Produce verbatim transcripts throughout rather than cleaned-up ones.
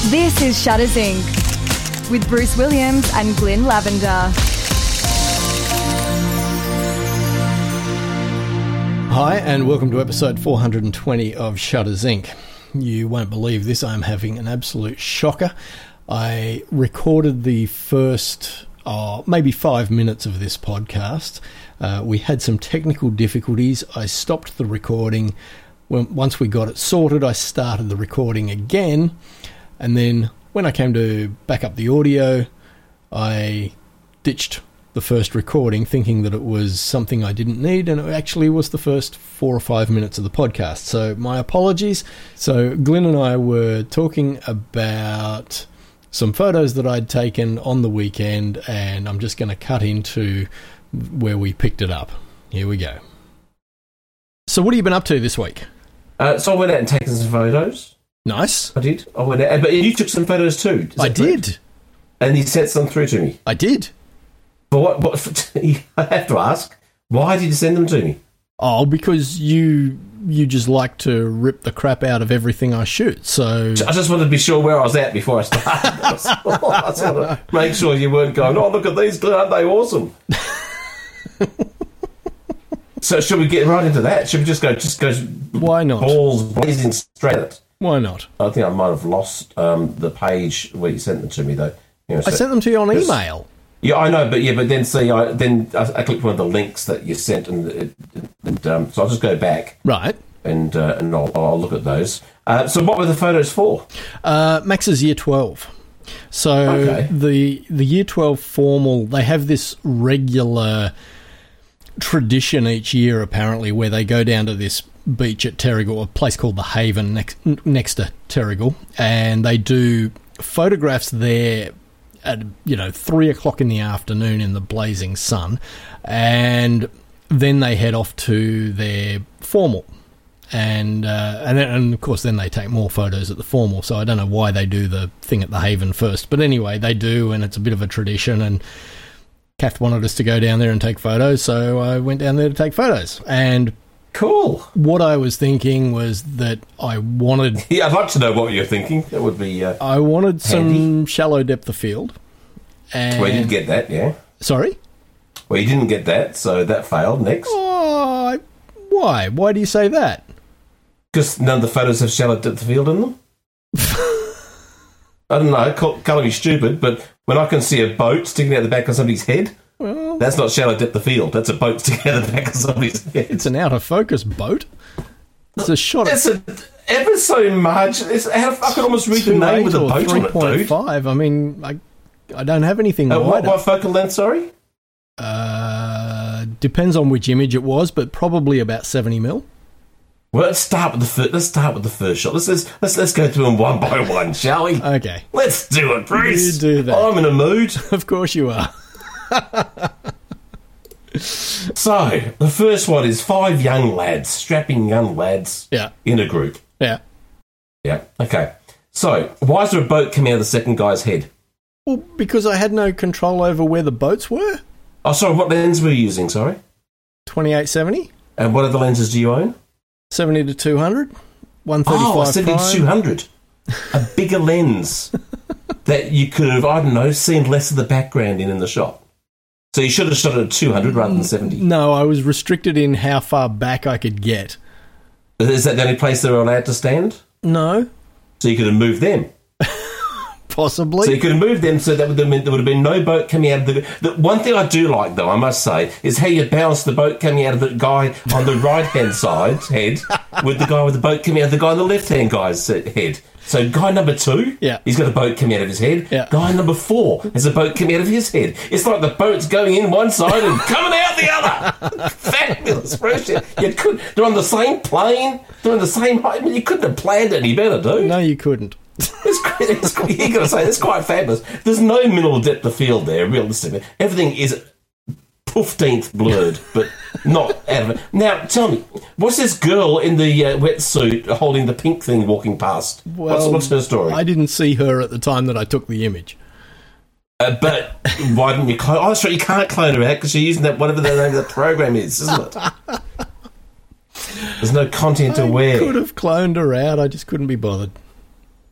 This is Shutters Incorporated with Bruce Williams and Glyn Lavender. Hi, and welcome to episode four hundred twenty of Shutters Incorporated. You won't believe this, I'm having an absolute shocker. I recorded the first, oh, maybe five minutes of this podcast. Uh, we had some technical difficulties. I stopped the recording. When, once we got it sorted, I started the recording again. And then when I came to back up the audio, I ditched the first recording thinking that it was something I didn't need, and it actually was the first four or five minutes of the podcast. So my apologies. So Glyn and I were talking about some photos that I'd taken on the weekend, and I'm just going to cut into where we picked it up. Here we go. So what have you been up to this week? Uh, so I went out and taken some photos. Nice. I did. I went out, but you took some photos too. Is I that did. correct? And you sent some through to me. I did. But what? What? I have to ask. Why did you send them to me? Oh, because you you just like to rip the crap out of everything I shoot. So I just wanted to be sure where I was at before I started. I just wanted to make sure you weren't going, oh, look at these, aren't they awesome? So should we get right into that? Should we just go, just go why not? Balls blazing straight at it? Why not? I think I might have lost um, the page where you sent them to me, though. You know, so, I sent them to you on email. Yeah, I know, but yeah, but then see, I then I, I clicked one of the links that you sent, and, and um, so I'll just go back, right, and uh, and I'll, I'll look at those. Uh, so, what were the photos for? Uh, Max's year twelve. So okay. the the year twelve formal, they have this regular tradition each year, apparently, where they go down to this beach at Terrigal, a place called the Haven next next to Terrigal, and they do photographs there at, you know, three o'clock in the afternoon in the blazing sun, and then they head off to their formal, and uh, and, and of course then they take more photos at the formal. So I don't know why they do the thing at the Haven first, but anyway they do, and it's a bit of a tradition. And Kath wanted us to go down there and take photos, so I went down there to take photos. And cool. What I was thinking was that I wanted... Yeah, I'd like to know what you're thinking. That would be uh, I wanted handy. some shallow depth of field. And well, you didn't get that, yeah? Sorry? Well, you didn't get that, so that failed. Next. Oh, why? Why do you say that? Because none of the photos have shallow depth of field in them. I don't know, call, call me stupid, but when I can see a boat sticking out the back of somebody's head... Well, that's not shallow depth of field. That's a boat sticking out the back of somebody's head. It's an out of focus boat. It's a shot. It's a, ever so much. It's, I could almost read the name with a boat on it, dude. three point five. I mean, I, I don't have anything uh, wider. What, what focal length, sorry? Uh, depends on which image it was, but probably about seventy mil. Well, let's start with the first. Let's start with the first shot. Let's let's let's, let's go through them one by one, shall we? Okay. Let's do it, Bruce. You do that. I'm in a mood. Of course you are. So, the first one is five young lads, strapping young lads yeah. in a group. Yeah. Yeah, okay. So, why is there a boat coming out of the second guy's head? Well, because I had no control over where the boats were. Oh, sorry, what lens were you using, sorry? twenty-eight seventy. And what other lenses do you own? seventy to two hundred. one thirty-five Oh, seventy to two hundred. A bigger lens that you could have, I don't know, seen less of the background in in the shot. So you should have shot it at two hundred rather than seventy. No, I was restricted in how far back I could get. Is that the only place they were allowed to stand? No. So you could have moved them? Possibly. So you could have moved them so that would have meant there would have been no boat coming out of the... the one thing I do like, though, I must say, is how you balance the boat coming out of the guy on the right-hand side head with the guy with the boat coming out of the guy on the left-hand guy's head. So guy number two, yeah. he's got a boat coming out of his head. Yeah. Guy number four has a boat coming out of his head. It's like the boat's going in one side and coming out the other. Fabulous, brilliant. You could, they're on the same plane. They're on the same height. I mean, you couldn't have planned it any better, dude. No, you couldn't. It's, it's, you got to say, it's quite fabulous. There's no minimal depth of field there, realistically. Everything is fifteenth blurred, but not out of it. Now, tell me, what's this girl in the uh, wetsuit holding the pink thing walking past? Well, what's, what's her story? I didn't see her at the time that I took the image. Uh, but why didn't you clone? Oh, that's right, you can't clone her out because you're using that whatever the name of the program is, isn't it? There's no content I aware. could have cloned her out. I just couldn't be bothered.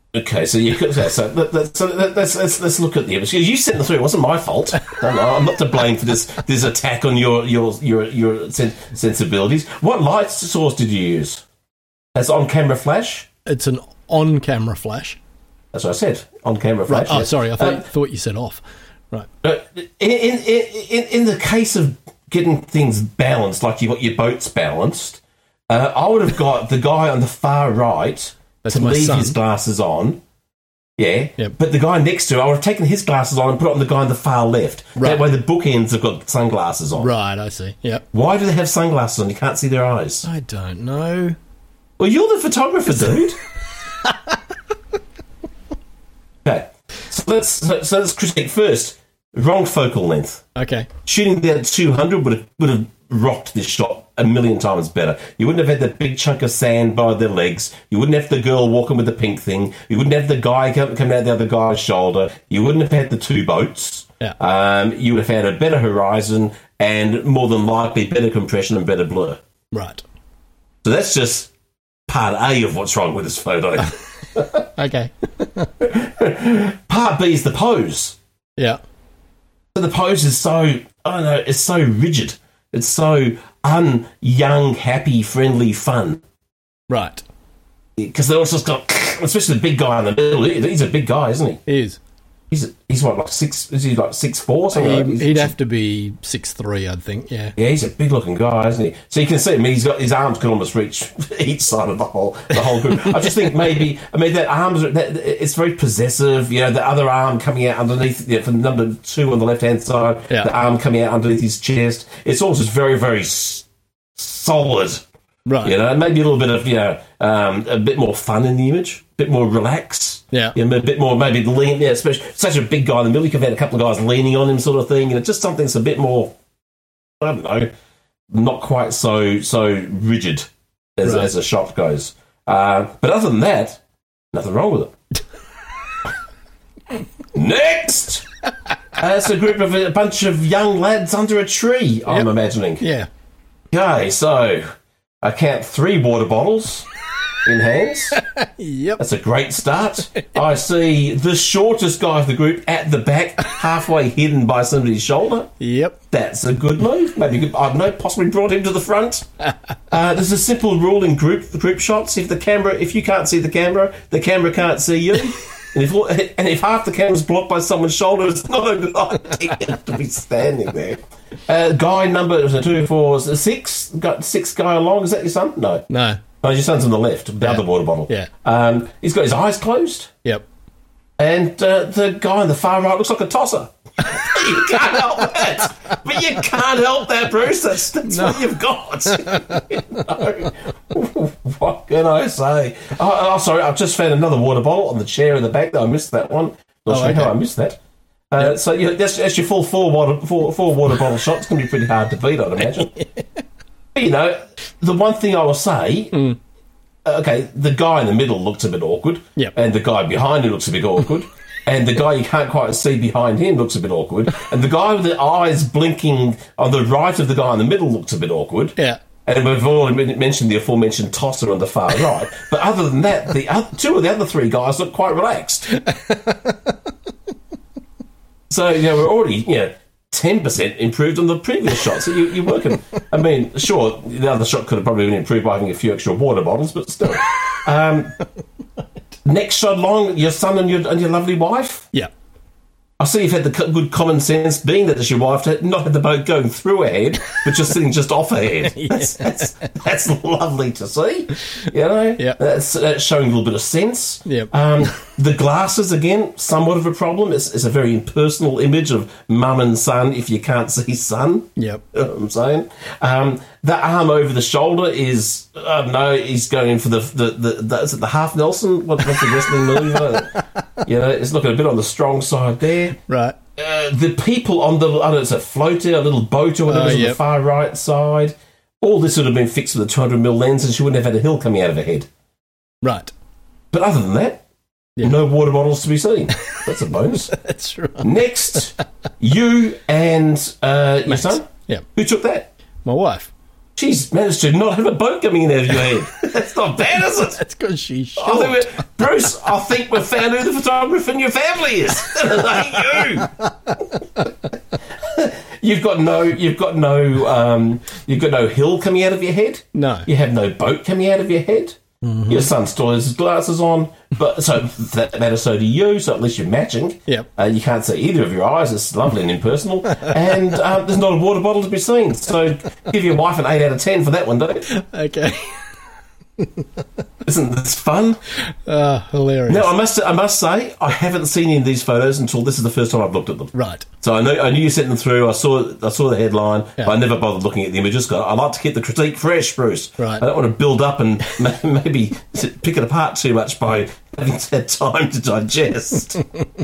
Okay, so you could so, so, let, so let's, let's let's look at the image. You sent them through. It wasn't my fault. No, no, I'm not to blame for this this attack on your your your your sen- sensibilities. What light source did you use? As on camera flash? It's an on camera flash. That's what I said. On camera Right. flash. Oh, yes. sorry. I thought Um, thought you said off. Right. Uh, in, in, in, in the case of getting things balanced, like you got your boats balanced, uh, I would have got the guy on the far right That's to my leave son. his glasses on. Yeah. Yep. But the guy next to him, I would have taken his glasses on and put it on the guy on the far left. Right. That way the bookends have got sunglasses on. Right. I see. Yep. Why do they have sunglasses on? You can't see their eyes. I don't know. Well, you're the photographer, dude. Okay. So let's, so, so let's critique first. Wrong focal length. Okay. Shooting down at two hundred would have, would have rocked this shot a million times better. You wouldn't have had that big chunk of sand by their legs. You wouldn't have the girl walking with the pink thing. You wouldn't have the guy come- coming out the other guy's shoulder. You wouldn't have had the two boats. Yeah. Um, you would have had a better horizon and more than likely better compression and better blur. Right. So that's just part A of what's wrong with this photo. Okay. Part B is the pose. Yeah. So the pose is so, I don't know, it's so rigid. It's so un-young, happy, friendly fun. Right. Because they also got, especially the big guy in the middle. he- He's a big guy, isn't he? He is. He's he's what, like six? Is he like six four? Something like that? He, He's- he'd have to be six three, I'd think. Yeah. Yeah, he's a big looking guy, isn't he? So you can see, I mean, he's got his arms can almost reach each side of the whole the whole group. I just think maybe, I mean, that arms, that, it's very possessive. You know, the other arm coming out underneath, you know, from number two on the left hand side, Yeah. the arm coming out underneath his chest. It's all just very, very s- solid. Right. You know, maybe a little bit of, you know, um, a bit more fun in the image, a bit more relaxed. Yeah. You know, a bit more maybe lean, yeah, especially such a big guy in the middle. You could have had a couple of guys leaning on him, sort of thing. You know, just something that's a bit more, I don't know, not quite so so rigid as, Right. as a shot goes. Uh, but other than that, nothing wrong with it. Next! Uh, it's a group of a bunch of young lads under a tree, I'm Yep. imagining. Yeah. Okay, so I count three water bottles in hands. Yep. That's a great start. I see the shortest guy of the group at the back, halfway hidden by somebody's shoulder. Yep. That's a good move. Maybe, you could, I don't know, possibly brought him to the front. Uh, there's a simple rule in group group shots. If the camera, if you can't see the camera, the camera can't see you. And if, and if half the camera's blocked by someone's shoulder, it's not a good idea to be standing there. Uh, guy number two, four, six, got six guy along. Is that your son? No. No. No, your son's on the left, the Yeah. other water bottle. Yeah. Um, he's got his eyes closed, Yep. and uh, the guy on the far right looks like a tosser. You can't help that. But you can't help that, Bruce. That's, that's No. what you've got. You know? What can I say? Oh, oh, sorry, I've just found another water bottle on the chair in the back, though. I missed that one. Not Oh, sure okay. how I missed that. Uh, So yeah, that's, that's your full four water, four, four water bottle shot. It's going to be pretty hard to beat, I'd imagine. You know, the one thing I will say, Mm. okay, the guy in the middle looks a bit awkward, Yep. and the guy behind him looks a bit awkward, and the guy you can't quite see behind him looks a bit awkward, and the guy with the eyes blinking on the right of the guy in the middle looks a bit awkward. Yeah. And we've already mentioned the aforementioned tosser on the far right, but other than that, the other, two of the other three guys look quite relaxed. So, you know, we're already, you know, ten percent improved on the previous shot. So you, you're working. I mean, sure, the other shot could have probably been improved by having a few extra water bottles, but still. Um, next shot along, your son and your, and your lovely wife. Yeah. I see you've had the co- good common sense, being that it's your wife, to not have the boat going through her head, but just sitting just off her head. That's, that's, that's lovely to see, you know? Yeah. That's, that's showing a little bit of sense. Yep. Um, the glasses, again, somewhat of a problem. It's, it's a very impersonal image of mum and son if you can't see son. Yep. You know what I'm saying? Um, the arm over the shoulder is, I don't know, he's going for the, the, the, the is it the half Nelson? What, what's the wrestling move? Uh, you know, it's looking a bit on the strong side there. Right. Uh, the people on the, I don't know, it's a floater, a little boat or whatever, Oh, on yep. the far right side. All this would have been fixed with a two hundred millimeter lens and she wouldn't have had a hill coming out of her head. Right. But other than that, Yeah. no water bottles to be seen. That's a bonus. That's right. Next, you and uh, your Max. son. Yeah. Who took that? My wife. she's managed to not have a boat coming in out of your head. That's not bad, is it? That's because she's short. I think we're- Bruce, I think we've found who the photographer in your family is. It ain't you. You've got no, you've got no, um, you've got no hill coming out of your head. No. You have no boat coming out of your head. Mm-hmm. Your son still has his glasses on, but so for that matter, so do you. So at least you're matching. Yep. Uh, you can't see either of your eyes. It's lovely and impersonal, and uh, there's not a water bottle to be seen. So give your wife an eight out of ten for that one, don't you? Okay. Isn't this fun? Uh, hilarious. Now I must, I must say, I haven't seen any of these photos until this is the first time I've looked at them. Right. So I know, I knew you sent them through. I saw, I saw the headline, Yeah. but I never bothered looking at the images. 'Cause I like to keep the critique fresh, Bruce. Right. I don't want to build up and maybe pick it apart too much by having had time to digest.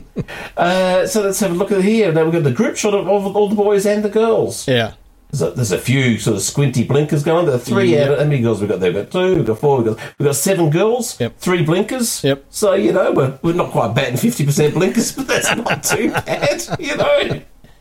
uh, so let's have a look at here. Now we've got the group shot of, of all the boys and the girls. Yeah. There's a, there's a few sort of squinty blinkers going. There are three Yep. out. How many girls we've got there? We've got two, we've got four, we've got, we've got seven girls, Yep. three blinkers. Yep. So, you know, we're, we're not quite batting fifty percent blinkers, but that's not too bad, you know.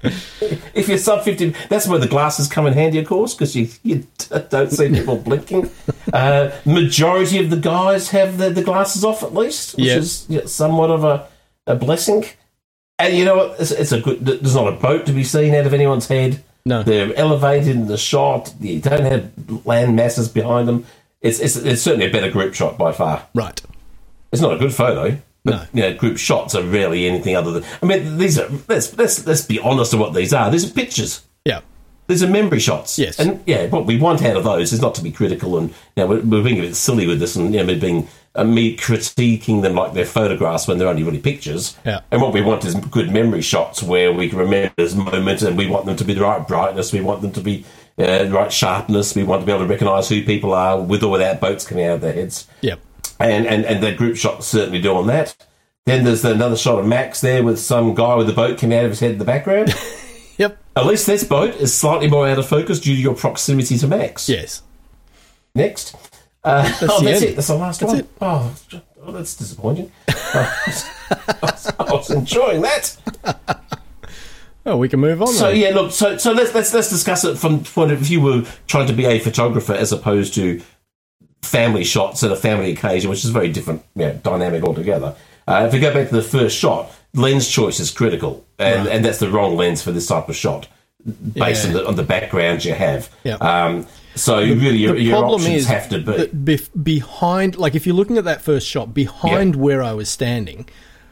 If you're sub fifty, that's where the glasses come in handy, of course, because you, you d- don't see people blinking. Uh, majority of the guys have the, the glasses off at least, which Yep. is you know, somewhat of a, a blessing. And you know what? It's, it's a good. There's not a boat to be seen out of anyone's head. No. They're elevated in the shot. You don't have land masses behind them. It's, it's it's certainly a better group shot by far. Right. It's not a good photo, but No. you know, group shots are rarely anything other than. I mean, these are. Let's let's let's be honest of what these are. These are pictures. Yeah. These are memory shots. Yes. And yeah, what we want out of those is not to be critical and, you know, we're, we're being a bit silly with this and, you know, me being, uh, me critiquing them like they're photographs when they're only really pictures. Yeah. And what we want is good memory shots where we can remember this moment and we want them to be the right brightness, we want them to be uh, the right sharpness, we want to be able to recognise who people are with or without boats coming out of their heads. Yep. And, and, and the group shots certainly doing that. Then there's another shot of Max there with some guy with a boat coming out of his head in the background. Yep. At least this boat is slightly more out of focus due to your proximity to Max. Yes. Next. Uh, That's oh, the that's end. it. That's the last That's one. it. Oh, oh, that's disappointing. I, was, I was enjoying that. Oh, we can move on. So then. yeah, look. So so let's let's let's discuss it from the point of if you were trying to be a photographer as opposed to family shots at a family occasion, which is a very different, you know, dynamic altogether. Uh, if we go back to the first shot, lens choice is critical, and, Right. and that's the wrong lens for this type of shot, based Yeah. on the on the background you have. Yeah. Um, so really, your, the your problem options is have to be. that bef- behind, like if you're looking at that first shot, behind Yeah. where I was standing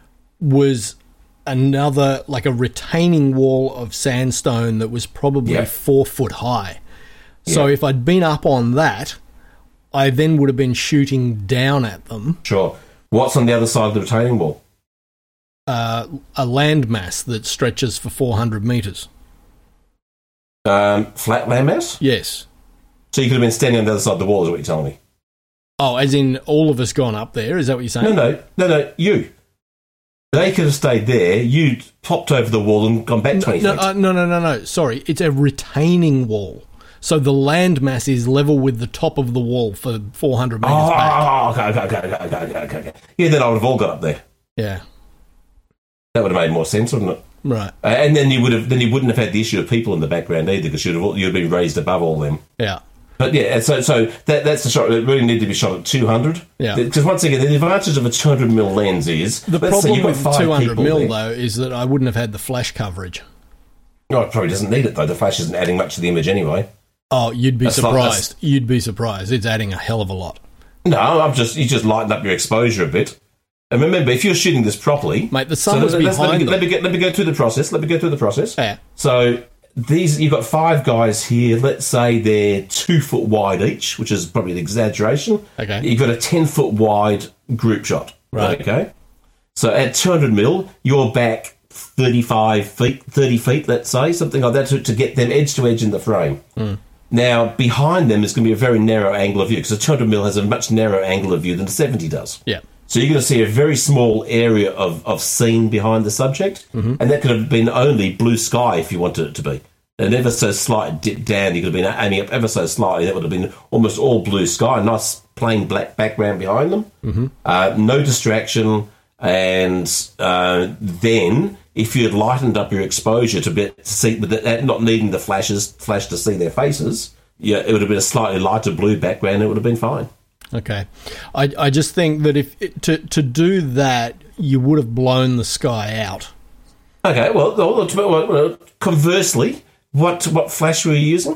was another, like a retaining wall of sandstone that was probably Yeah. four foot high. So Yeah. if I'd been up on that, I then would have been shooting down at them. Sure. What's on the other side of the retaining wall? Uh, a landmass that stretches for four hundred metres. Um, flat landmass? Yes. So you could have been standing on the other side of the wall, is what you're telling me? Oh, as in all of us gone up there? Is that what you're saying? No, no, no, no, you. They could have stayed there. You popped over the wall and gone back twenty No, feet. uh, no, no, no, no. Sorry, it's a retaining wall. So the landmass is level with the top of the wall for four hundred metres back. Oh, okay, okay, okay, okay, okay, okay, okay. Yeah, then I would have all got up there. Yeah, That would have made more sense, wouldn't it? right. Uh, and then you would have, then you wouldn't have had the issue of people in the background either, because you'd have, you'd have been raised above all them. Yeah, But yeah, so so that that's the shot. It really needed to be shot at two hundred. Yeah. Because once again, the advantage of a two hundred mil lens is the let's say problem you've got with five two hundred people mil there. though is that I wouldn't have had the flash coverage. No, it probably doesn't need it though. The flash isn't adding much to the image anyway. Oh, you'd be That's not- surprised. You'd be surprised. It's adding a hell of a lot. No, I'm just you just lighten up your exposure a bit. And remember, if you're shooting this properly, Mate, the sun so was let- let's- behind let me, them. let me get let me go through the process. Let me go through the process. Yeah. So these you've got five guys here. Let's say they're two foot wide each, which is probably an exaggeration. Okay. You've got a ten foot wide group shot. Right. Okay. So at two hundred mil, you're back thirty-five feet, thirty feet, let's say, something like that, to, to get them edge to edge in the frame. Mm. Now, behind them is going to be a very narrow angle of view, because a two hundred mil has a much narrower angle of view than a seventy does. Yeah. So you're going to see a very small area of, of scene behind the subject, Mm-hmm. and that could have been only blue sky if you wanted it to be. An ever so slight dip down, you could have been aiming up ever so slightly, that would have been almost all blue sky, nice plain black background behind them, mm-hmm. uh, no distraction, and uh, then if you had lightened up your exposure to, be, to see, with that, not needing the flashes flash to see their faces, yeah, it would have been a slightly lighter blue background. And it would have been fine. Okay. I, I just think that if it, to to do that, you would have blown the sky out. Okay, well, well conversely, what what flash were you using?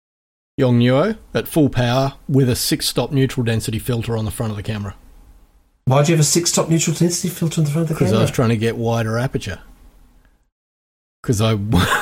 Yongnuo at full power with a six-stop neutral density filter on the front of the camera. Why do you have a six-stop neutral density filter on the front of the camera? Because I was trying to get wider aperture. Because I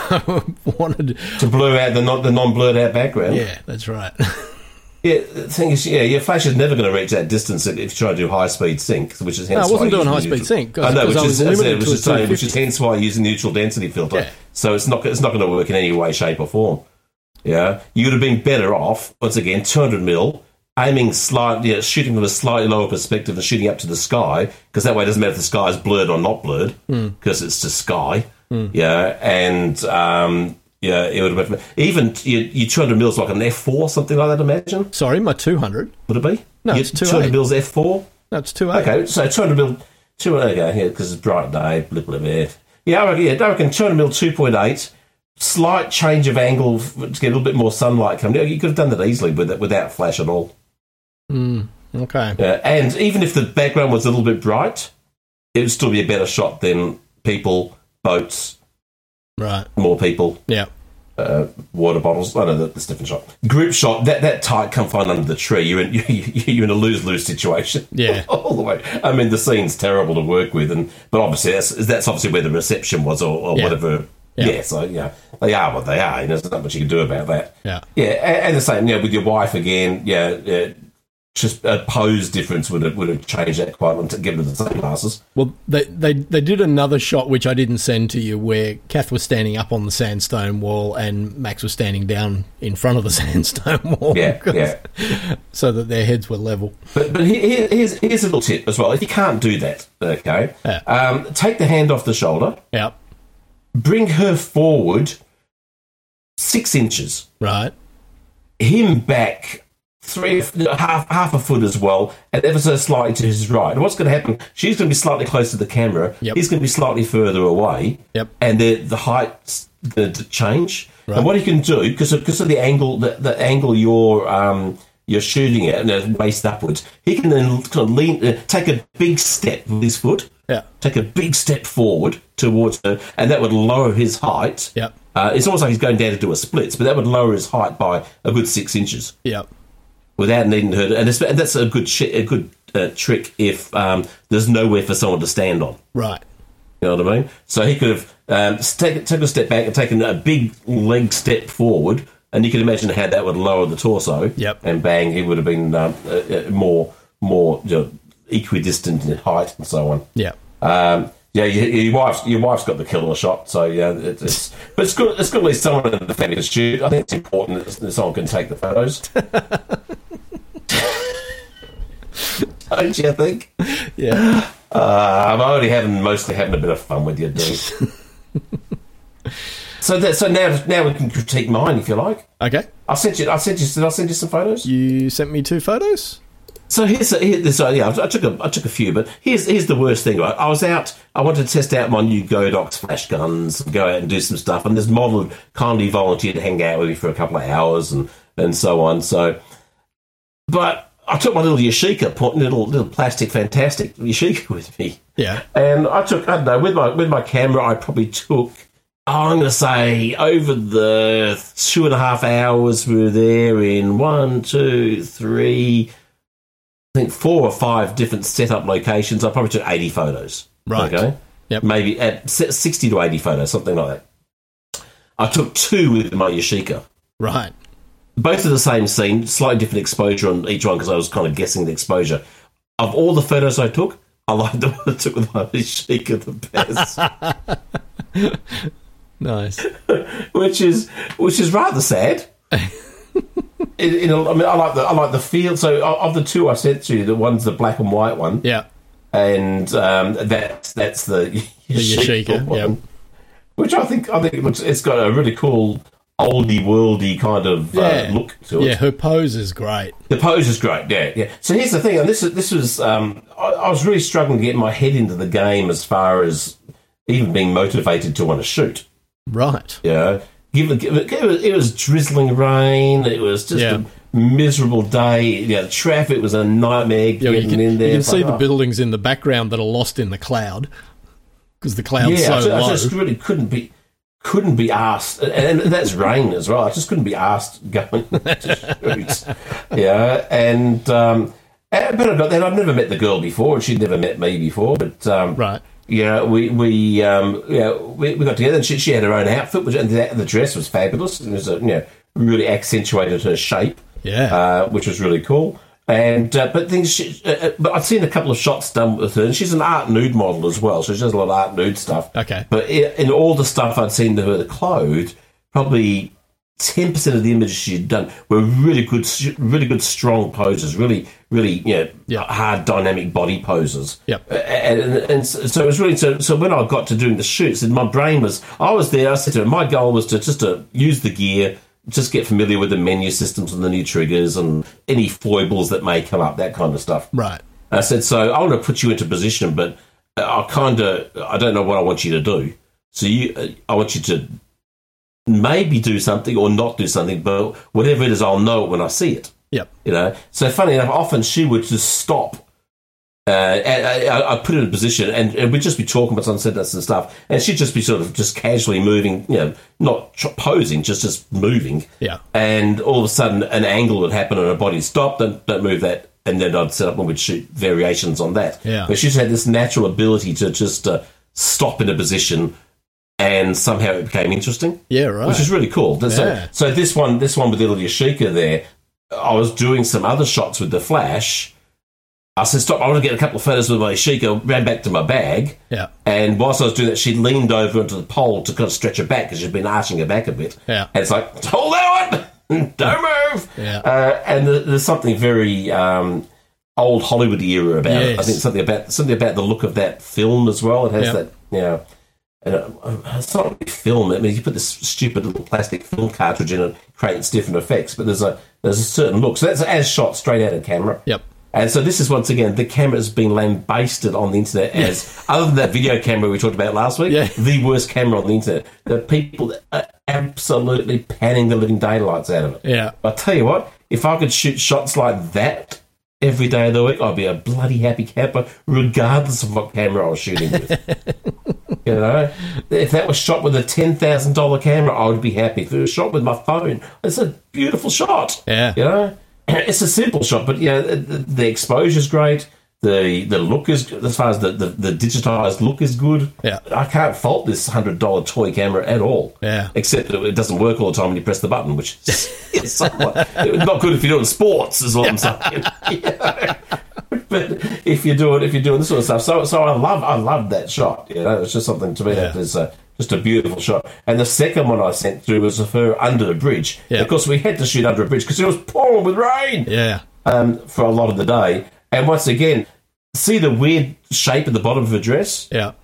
wanted to blur out the non the non-blurred out background. Yeah, that's right. Yeah, the thing is, yeah, your flash is never going to reach that distance if you try to do high-speed sync, which is hence no, I wasn't why doing high-speed sync. I know, which I is, was which to is, saying, which is hence why you're using neutral density filter. Yeah. So it's not it's not going to work in any way, shape, or form. Yeah, you would have been better off once again, two hundred mil, aiming slightly, yeah, shooting from a slightly lower perspective and shooting up to the sky, because that way it doesn't matter if the sky is blurred or not blurred, because mm. it's just sky. Mm. Yeah, and um, yeah, it would have been even your, your two hundred mils like an F four, something like that. Imagine. Sorry, my two hundred. Would it be? No, your it's two hundred mils F four. No, it's two eight. Okay, so two hundred mil, two okay, yeah, because it's bright day, blip blip air. Yeah, I reckon, yeah, I reckon two hundred mil, two point eight. Slight change of angle to get a little bit more sunlight coming. You could have done that easily with it without flash at all. Mm, okay. Yeah, and even if the background was a little bit bright, it would still be a better shot than people, boats, right? More people, yeah. Uh, water bottles. I know that that's a different shot. Group shot. That that tight confined under the tree. You're in you, you're in a lose lose situation. Yeah, all the way. I mean, the scene's terrible to work with, and but obviously that's that's obviously where the reception was, or, or yeah. whatever. Yeah. yeah, so, yeah, they are what they are. You know, there's not much you can do about that. Yeah. Yeah, and, and the same, you know, with your wife again, yeah, yeah just a pose difference would have, would have changed that quite a lot to give it the same glasses. Well, they, they they did another shot, which I didn't send to you, where Kath was standing up on the sandstone wall and Max was standing down in front of the sandstone wall. Yeah, yeah. So that their heads were level. But but here, here's, here's a little tip as well. If you can't do that, okay, yeah. um, take the hand off the shoulder. Yeah. Bring her forward six inches. Right. Him back three, half half a foot as well, and ever so slightly to his right. And what's going to happen? She's going to be slightly closer to the camera. Yep. He's going to be slightly further away. Yep. And the the height's going to change. Right. And what he can do, because of, because of the angle, the, the angle you're um, you're shooting at, and waist upwards, he can then kind of lean, uh, take a big step with his foot. Yeah. Take a big step forward towards her, and that would lower his height. Yep. Uh, it's almost like he's going down to do a splits, but that would lower his height by a good six inches. Yep. Without needing her, to, and, and that's a good sh- a good uh, trick if um, there's nowhere for someone to stand on. Right. You know what I mean? So he could have um, take, take a step back and taken a big leg step forward, and you can imagine how that would lower the torso. Yep. And bang, he would have been um, uh, more more you know, equidistant in height and so on. Yeah. Um, yeah, your, your wife's your wife's got the killer shot, so yeah, it, it's but it's good. It's good at least someone in the family can shoot. I think it's important that someone can take the photos. Don't you think? Yeah. Uh, I'm already having mostly having a bit of fun with you, dude. so that so now now we can critique mine if you like. Okay. I sent you. I sent you. Did I send you some photos? You sent me two photos. So here's here, this. Uh, yeah, I took a I took a few, but here's here's the worst thing. Right, I was out. I wanted to test out my new Godox flash guns, go out and do some stuff. And this model kindly volunteered to hang out with me for a couple of hours and and so on. So, but I took my little Yashica, little little plastic fantastic Yashica with me. Yeah, and I took I don't know with my with my camera. I probably took. Oh, I'm going to say over the two and a half hours we were there in one, two, three. I think four or five different setup locations. I probably took eighty photos. Right. Okay. Yep. Maybe at sixty to eighty photos, something like that. I took two with my Yashica. Right. Both of the same scene, slightly different exposure on each one because I was kind of guessing the exposure. Of all the photos I took, I like the one I took with my Yashica the best. Nice. which is which is rather sad. In, in a, I mean, I like the I like the feel. So of the two I sent to you, the one's the black and white one. Yeah, and um, that's that's the the Yashica one, yeah. Which I think I think it looks, it's got a really cool oldie worldy kind of yeah. uh, look to it. Yeah, her pose is great. The pose is great. Yeah, yeah. So here's the thing, and this is this was um, I, I was really struggling to get my head into the game as far as even being motivated to want to shoot. Right. Yeah. Given, given it, was, it was drizzling rain. It was just Yeah. a miserable day. Yeah, the traffic was a nightmare Yeah, getting you can, in there. you can It's see like, the oh. buildings in the background that are lost in the cloud because the cloud's Yeah, so I just, low. I just really couldn't be couldn't be asked, and that's rain as well. I just couldn't be asked going to shoot. Yeah, and um, but I got that. I've never met the girl before, and she'd never met me before. But um, Right. yeah, we we um, yeah we, we got together, and she, she had her own outfit, which and the, the dress was fabulous. It was a, you know really accentuated her shape. Yeah. uh, which was really cool. And uh, but things, she, uh, but I've seen a couple of shots done with her, and she's an art nude model as well, so she does a lot of art nude stuff. Okay. But in, in all the stuff I'd seen to her clothed, probably ten percent of the images she'd done were really good, really good, strong poses, really, really, you know, Yep. hard, dynamic body poses. Yep. Uh, And, and, and so it was really so. So when I got to doing the shoots, and my brain was, I was there. I said to her, my goal was to just to use the gear. Just get familiar with the menu systems and the new triggers and any foibles that may come up, that kind of stuff. Right. I said, so I want to put you into position, but I kind of, I don't know what I want you to do. So you, I want you to maybe do something or not do something, but whatever it is, I'll know it when I see it. Yep. You know. So funny enough, often she would just stop. Uh, and I, I put her in a position, and, and we'd just be talking about some sentence and stuff, and she'd just be sort of just casually moving, you know, not tr- posing, just just moving. Yeah. And all of a sudden, an angle would happen, and her body stopped. Don't don't move that, and then I'd set up and we'd shoot variations on that. Yeah. But she's had this natural ability to just uh, stop in a position, and somehow it became interesting. Yeah, right. Which is really cool. So, Yeah. so this one, this one with little Yashika there, I was doing some other shots with the flash. I said, stop, I want to get a couple of photos with my Yashika, ran back to my bag. Yeah. And whilst I was doing that, she leaned over into the pole to kind of stretch her back because she'd been arching her back a bit. Yeah. And it's like, hold that one! Don't move! Yeah. Uh, and the, there's something very um, old Hollywood era about it. I Yes. think something about something about the look of that film as well. It has Yep. that, you know, and uh, it's not really film. I mean, you put this stupid little plastic film cartridge in it, creates different effects, but there's a there's a certain look. So that's as shot straight out of camera. Yep. And so this is, once again, the camera has been lambasted on the internet as, other than that video camera we talked about last week, Yeah. the worst camera on the internet. The people are absolutely panning the living daylights out of it. Yeah. I tell you what, if I could shoot shots like that every day of the week, I'd be a bloody happy camper, regardless of what camera I was shooting with. You know, if that was shot with a ten thousand dollars camera, I would be happy. If it was shot with my phone, it's a beautiful shot. Yeah. You know, it's a simple shot, but, you know, the, the exposure's great. The the look is, as far as the, the, the digitized look is good. Yeah. I can't fault this one hundred dollars toy camera at all. Yeah. Except that it doesn't work all the time when you press the button, which is somewhat not good if you're doing sports, is what I'm saying. You know? But if you do it, if you're doing this sort of stuff, so so I love I love that shot. You know, it's just something to me Yeah. that is a, just a beautiful shot. And the second one I sent through was of her under the bridge. Yeah. Of course, we had to shoot under a bridge because it was pouring with rain Yeah. um, for a lot of the day. And once again, see the weird shape at the bottom of her dress? Yeah.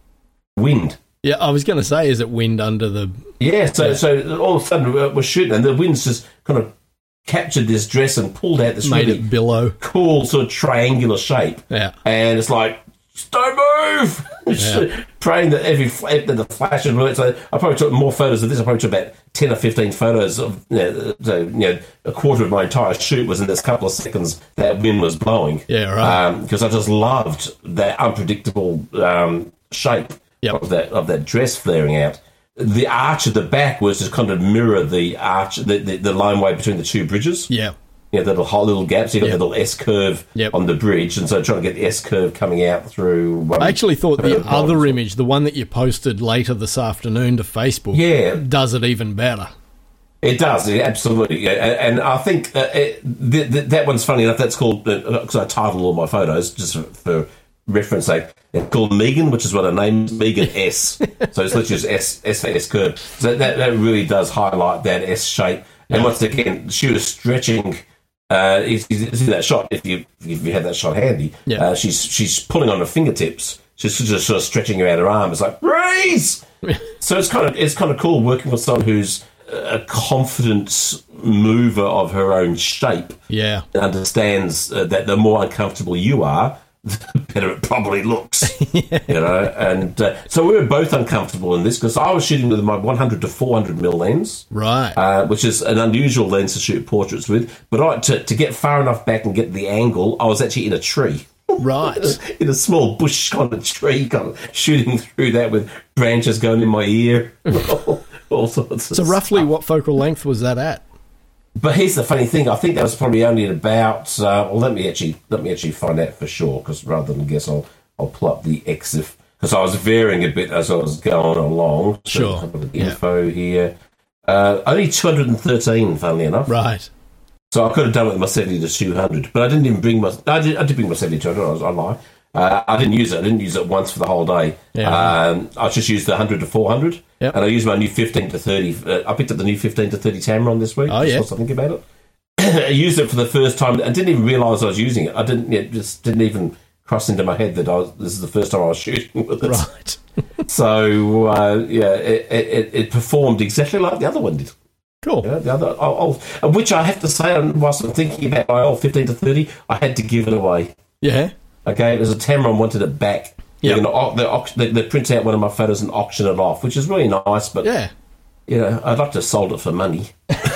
Wind. Yeah, I was going to say, is it wind under the... Yeah, so so all of a sudden we're shooting, and the wind's just kind of captured this dress and pulled out this made really it billow. cool sort of triangular shape. Yeah. And it's like, don't move! Yeah. Praying that every fl- that the flash would work. So I probably took more photos of this. I probably took about ten or fifteen photos of, you know, so, you know, a quarter of my entire shoot was in this couple of seconds that wind was blowing. Yeah, right. Because I just loved that unpredictable um, shape Yep. of that of that dress flaring out. The arch at the back was to kind of mirror the arch, the, the, the lineway between the two bridges. Yeah. You know, the little hot little gaps. You got Yep. the little S curve Yep. on the bridge, and so trying to get the S curve coming out through. Um, I actually thought the uh, other image, the one that you posted later this afternoon to Facebook, Yeah. does it even better. It does, yeah, absolutely. Yeah. And, and I think uh, it, th- th- that one's funny enough. That's called, because I titled all my photos just for, for reference sake. It's called Megan, which is what her name is, Megan S. So it's literally just S, S for S curve. So that, that really does highlight that S shape. And Yeah. once again, she was stretching. Uh, you, you see that shot if you if you have that shot handy. Yeah. Uh, she's she's pulling on her fingertips. She's just sort of stretching her out her arm. It's like breeze. So it's kind of it's kind of cool working with someone who's a confident mover of her own shape Yeah. and understands uh, that the more uncomfortable you are, the better it probably looks. yeah. You know, and uh, so we were both uncomfortable in this because I was shooting with my one hundred to four hundred mil lens, right, uh, which is an unusual lens to shoot portraits with. But I, to, to get far enough back and get the angle, I was actually in a tree. Right. In a small bush kind of tree, kind of shooting through that with branches going in my ear. All sorts of So roughly stuff. what focal length was that at? But here's the funny thing. I think that was probably only at about. Uh, well, let me actually let me actually find out for sure. Because rather than guess, I'll I'll pull up the E X I F because I was varying a bit as I was going along. So Sure. a couple of info here. Uh, only two hundred thirteen, funnily enough. Right. So I could have done it with my seventy to two hundred, but I didn't even bring my. I did. I did bring my seventy to two hundred. I, was, I lie. Uh, I didn't use it. I didn't use it once for the whole day. Yeah. Um, I just used the one hundred to four hundred, Yep. and I used my new fifteen to thirty. Uh, I picked up the new fifteen to thirty Tamron this week. Oh, yeah. Just think about it. I used it for the first time. I didn't even realise I was using it. I didn't. It just didn't even cross into my head that I was, this is the first time I was shooting with it. Right. So uh, yeah, it, it, it performed exactly like the other one did. Cool. Yeah, the other, oh, oh, which I have to say, whilst I'm thinking about my old fifteen to thirty, I had to give it away. Yeah. Okay, it was a Tamron wanted it back. Yep. They're going to they, they print out one of my photos and auction it off, which is really nice. But Yeah. you know, I'd like to have sold it for money,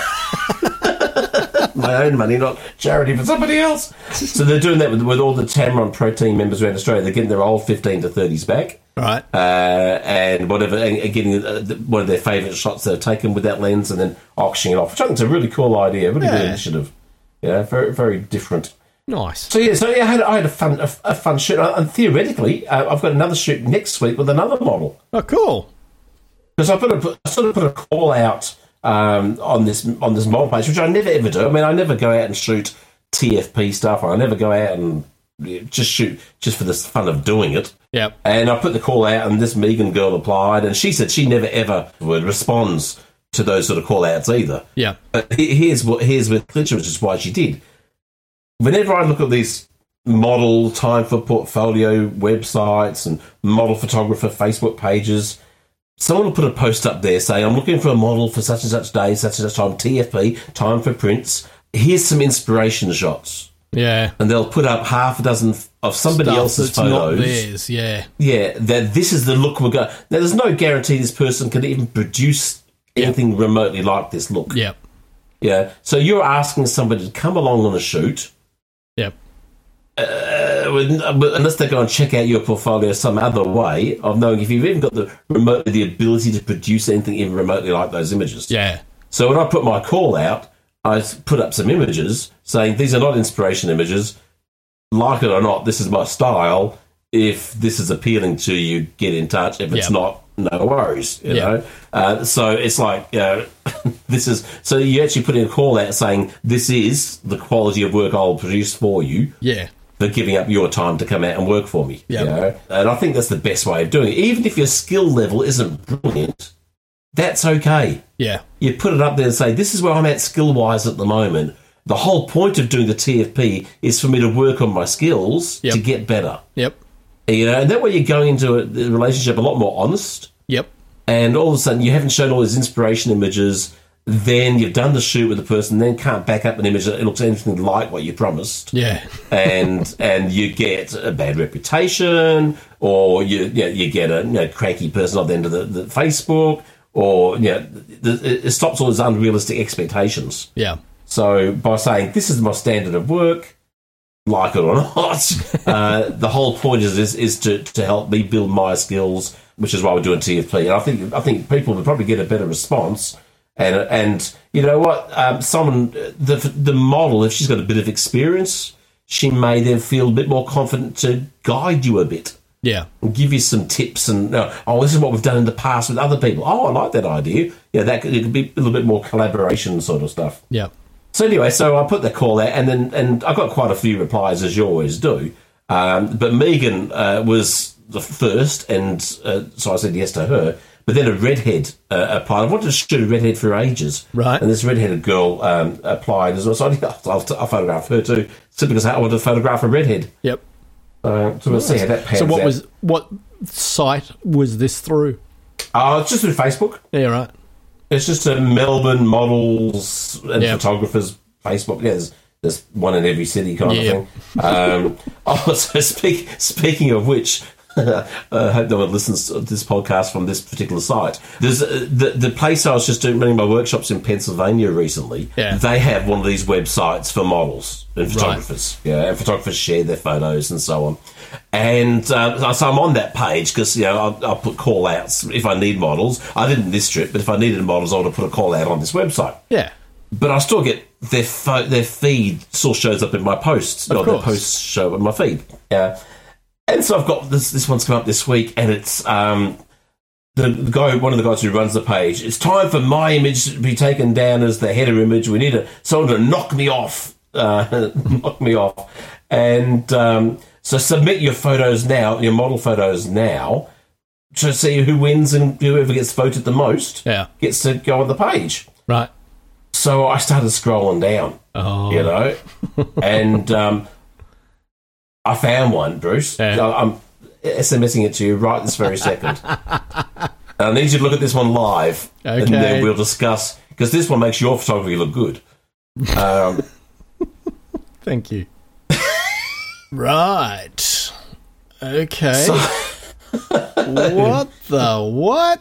my own money, not charity for somebody else. So they're doing that with, with all the Tamron Pro Team members around Australia. They're getting their old fifteen to thirties back. Right. Uh, and whatever, and getting uh, one of their favourite shots that are taken with that lens, and then auctioning it off, which I think is a really cool idea, really Yeah. good initiative. Yeah, very, very different. Nice. So yeah, so yeah, I had, I had a fun, a, a fun shoot, and theoretically, uh, I've got another shoot next week with another model Oh, cool. because I put a, I sort of put a call out um, on this on this model page, which I never ever do. I mean, I never go out and shoot T F P stuff, or I never go out and yeah, just shoot just for the fun of doing it. Yep. And I put the call out, and this Megan girl applied, and she said she never ever would responds to those sort of call outs either. Yeah. But he- here's what here's with Clincher, which is why she did. Whenever I look at these model time for portfolio websites and model photographer Facebook pages, someone will put a post up there saying, "I'm looking for a model for such and such day, such and such time, T F P, time for prints. Here's some inspiration shots." Yeah. And they'll put up half a dozen of somebody Stuff else's that's not photos. theirs. Yeah. Yeah, that this is the look we're going. Now, there's no guarantee this person can even produce anything remotely like this look. Yep. Yeah. So you're asking somebody to come along on a shoot, Yep. uh, with- unless they go and check out your portfolio some other way of knowing if you've even got the remotely the ability to produce anything even remotely like those images. Yeah. So when I put my call out, I put up some images saying these are not inspiration images. Like it or not, this is my style. If this is appealing to you, get in touch. If it's Yep. not, no worries. You Yep. know. Uh, so it's like uh, this is. So you actually put in a call out saying this is the quality of work I'll produce for you. Yeah. For giving up your time to come out and work for me. Yep. You know? And I think that's the best way of doing it. Even if your skill level isn't brilliant, that's okay. Yeah. You put it up there and say, this is where I'm at skill-wise at the moment. The whole point of doing the T F P is for me to work on my skills Yep. to get better. Yep. You know, and that way you're going into a, the relationship a lot more honest. Yep. And all of a sudden you haven't shown all these inspiration images, then you've done the shoot with the person, then can't back up an image that looks anything like what you promised. Yeah. and and you get a bad reputation, or you you, know, you get a you know, cranky person on the end of the, the Facebook, or you know, the, it stops all those unrealistic expectations. Yeah. So by saying this is my standard of work, like it or not, uh, the whole point is is, is to, to help me build my skills, which is why we're doing T F P. And I think I think people would probably get a better response. And and you know what, um, someone the the model, if she's got a bit of experience, she may then feel a bit more confident to guide you a bit. Yeah. And give you some tips and, uh, oh, this is what we've done in the past with other people. Oh, I like that idea. Yeah, that could, it could be a little bit more collaboration sort of stuff. Yeah. So anyway, so I put the call out, and then and I got quite a few replies, as you always do. Um, but Megan uh, was the first, and uh, so I said yes to her. But then a redhead uh, applied. I wanted to shoot a redhead for ages. Right. And this redheaded girl um, applied as well. So I, I'll, I'll photograph her too, simply because I wanted to photograph a redhead. Yep. Uh, so we'll see how that pans So what out. was what site was this through? Uh, it's just through Facebook. Yeah, right. It's just a Melbourne models and Yep. photographers Facebook. Yeah, there's there's one in every city kind Yeah. of thing. Um, oh, so speak, speaking of which, I hope no one listens to this podcast from this particular site. There's uh, the the place I was just doing running my workshops in Pennsylvania recently. Yeah. They have one of these websites for models and Right. photographers. Yeah, and photographers share their photos and so on. And uh, so I'm on that page because you know I'll, I'll put call outs if I need models. I didn't this trip, but if I needed models, I would have put a call out on this website. Yeah. But I still get their fo- their feed still shows up in my posts. Of Or their course. posts show up in my feed. Yeah. And so I've got this. This one's come up this week, and it's um, the, the guy, one of the guys who runs the page. It's time for my image to be taken down as the header image. We need a, someone to knock me off, uh, knock me off. And um, so submit your photos now, your model photos now, to see who wins, and whoever gets voted the most Yeah. gets to go on the page. Right. So I started scrolling down, Oh. you know, and um, I found one, Bruce. Yeah. I- I'm SMSing it to you right this very second. And I need you to look at this one live, and Okay. then we'll discuss, because this one makes your photography look good. Um, Thank you. Right. Okay. so, What the what?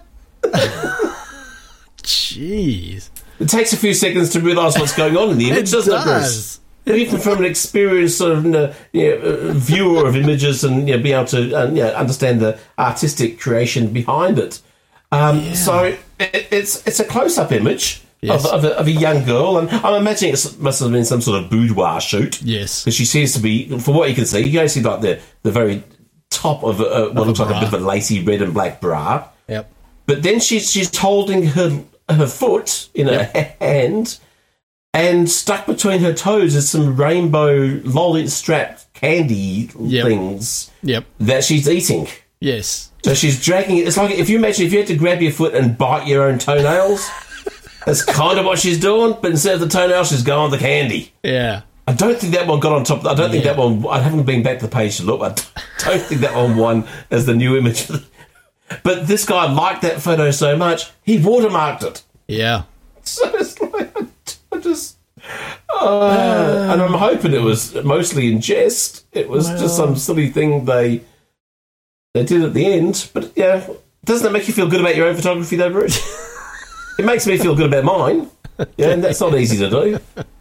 Jeez. it takes a few seconds to realise what's going on in the image, It doesn't it, Bruce? does. Even from an experienced sort of uh, you know, uh, viewer of images and you know, be able to uh, you know, understand the artistic creation behind it. Um, So it, it's it's a close-up image Yes. of, of, a, of a young girl, and I'm imagining it must have been some sort of boudoir shoot. Yes. Because she seems to be, from what you can see, you can only see like the, the very top of a, what a looks like bra. a bit of a lacy red and black bra. Yep. But then she's she's holding her her foot in her hand, and stuck between her toes is some rainbow lolly strapped candy Yep. things Yep. that she's eating. Yes. So she's dragging it. It's like if you imagine if you had to grab your foot and bite your own toenails. That's kind of what she's doing, but instead of the toenails, she's going the candy. Yeah. I don't think that one got on top. I don't think Yeah. that one. I haven't been back to the page to look. I don't think that one won as the new image. But this guy liked that photo so much, he watermarked it. Yeah. So it's like, I just. Uh, and I'm hoping it was mostly in jest. It was just some silly thing they they did at the end. But yeah, doesn't that make you feel good about your own photography, though, Bruce? It makes me feel good about mine. Yeah, and that's not easy to do.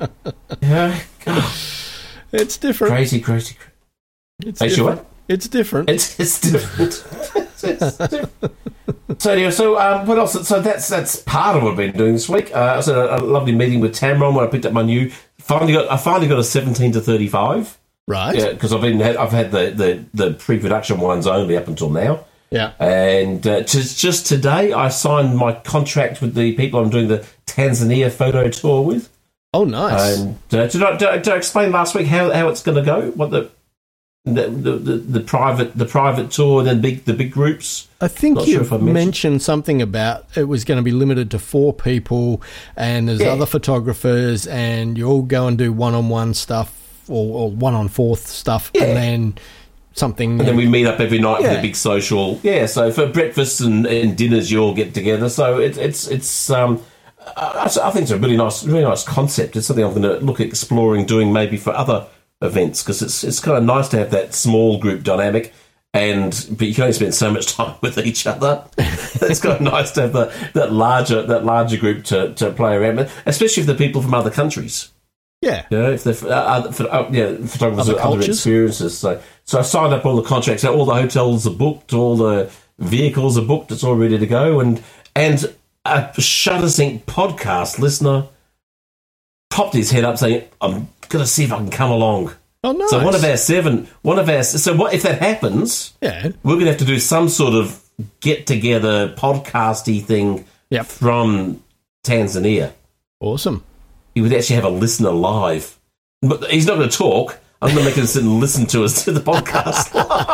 Yeah, God, It's different. crazy, crazy. crazy. It's Hey, different. sure. It's different. It's it's different. It's different. So anyway, so um, what else? So that's that's part of what I've been doing this week. Uh, I was at a, a lovely meeting with Tamron where I picked up my new. Finally got I finally got a seventeen to thirty-five. Right. Yeah, because I've been I've had the, the, the pre-production ones only up until now. Yeah. And uh, just, just today, I signed my contract with the people I'm doing the Tanzania photo tour with. Oh, nice. And uh, did, I, did, I, did I explain last week how, how it's going to go? What the the, the the the private the private tour and then big the big groups? I think Not you sure if I mentioned- mentioned something about it was going to be limited to four people, and there's Yeah. other photographers, and you all go and do one-on-one stuff or, or one-on-fourth stuff, Yeah. and then something. And then we meet up every night Yeah. for the big social. Yeah, so for breakfasts and, and dinners, you all get together. So it, it's it's um, I, I think it's a really nice really nice concept. It's something I'm going to look at exploring doing maybe for other events because it's it's kind of nice to have that small group dynamic. And but you can only spend so much time with each other. It's kind of nice to have that, that larger that larger group to, to play around with, especially if they're people from other countries. yeah. You know, if they're uh, other, for, uh, yeah, photographers Other with other cultures? experiences. So, so I signed up all the contracts. Now, all the hotels are booked, all the vehicles are booked. It's all ready to go. And and a Shuttersync podcast listener popped his head up saying, "I'm going to see if I can come along." Oh, nice. So one of our seven, one of our. So what if that happens? yeah. We're going to have to do some sort of get together podcasty thing Yep. from Tanzania. Awesome. He would actually have a listener live. But he's not going to talk. I'm going to make him sit and listen to us to the podcast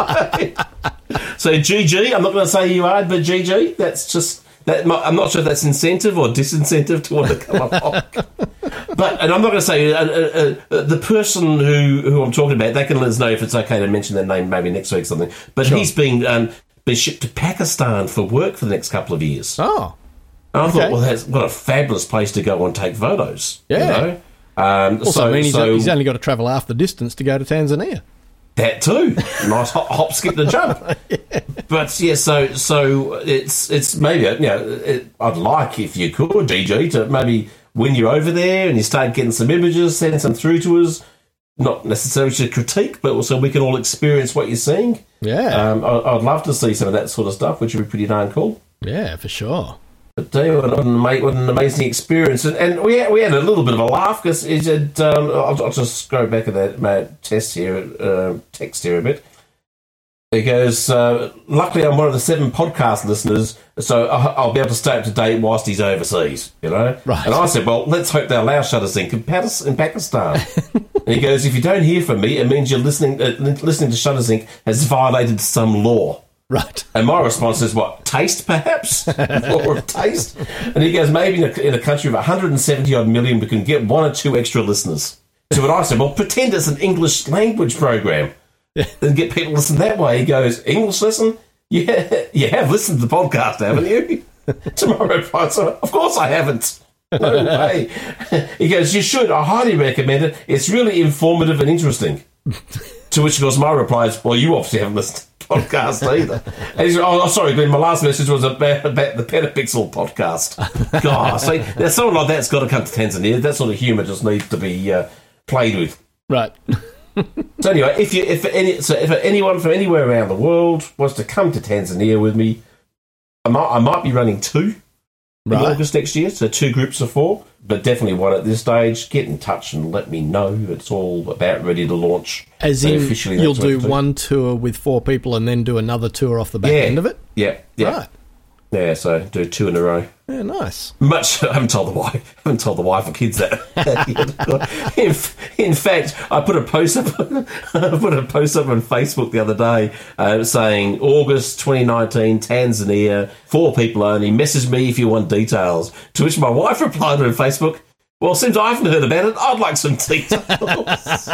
live. So, G G, I'm not going to say you are, but G G, that's just... that. I'm not sure if that's incentive or disincentive to want to come along. But, and I'm not going to say... Uh, uh, uh, the person who, who I'm talking about, they can let us know if it's okay to mention their name maybe next week or something. But Sure. he's been, um, been shipped to Pakistan for work for the next couple of years. Oh, And I Okay. thought, well, that's what a fabulous place to go and take photos. Yeah. You know? Um, Also, so, I mean, he's, so he's only got to travel half the distance to go to Tanzania. that too. Nice hop, hop, skip, and jump. yeah. But yeah, so so it's it's maybe you know it, I'd like if you could, G G, to maybe when you're over there and you start getting some images, send some through to us. Not necessarily to critique, but also we can all experience what you're seeing. Yeah, um, I, I'd love to see some of that sort of stuff, which would be pretty darn cool. Yeah, for sure. But tell you what, what an, ama- what an amazing experience, and, and we had, we had a little bit of a laugh because it had, um, I'll, I'll just go back at that my test here, uh, text here a bit. It goes, uh, luckily I'm one of the seven podcast listeners, so I'll, I'll be able to stay up to date whilst he's overseas, you know? Right. And I said, well, let's hope they allow Shutter Sync in, Pakis- in Pakistan. And he goes, if you don't hear from me, it means you're listening uh, listening to Shutter Sync has violated some law. Right. And my response is, what, taste, perhaps? Law of taste? And he goes, maybe in a, in a country of one hundred seventy odd million, we can get one or two extra listeners. So what I said, well, pretend it's an English language program. Yeah. And get people to listen that way. He goes, English listen? Yeah, you have listened to the podcast, haven't you? Tomorrow replies, of course I haven't. No way. He goes, you should. I highly recommend it. It's really informative and interesting. To which, of course, my reply is, well, you obviously haven't listened to the podcast either. And he's like, oh, sorry, Glenn, my last message was about, about the Petapixel podcast. God, see, there's someone like that's got to come to Tanzania. That sort of humour just needs to be uh, played with. Right. So anyway, if you if any so if anyone from anywhere around the world wants to come to Tanzania with me, I might I might be running two in Right. August next year, so two groups of four, but definitely one at this stage. Get in touch and let me know. It's all about ready to launch. As So in, officially you'll next do week too. one tour with four people and then do another tour off the back Yeah. end of it? Yeah, yeah, Right. yeah. So do two in a row. Yeah, nice. Much I haven't told the wife. I haven't told the wife or kids that. in, in fact, I put a post up. I put a post up on Facebook the other day uh, saying August twenty nineteen, Tanzania, four people only. Message me if you want details. To which my wife replied on Facebook, "Well, since I haven't heard about it, I'd like some details."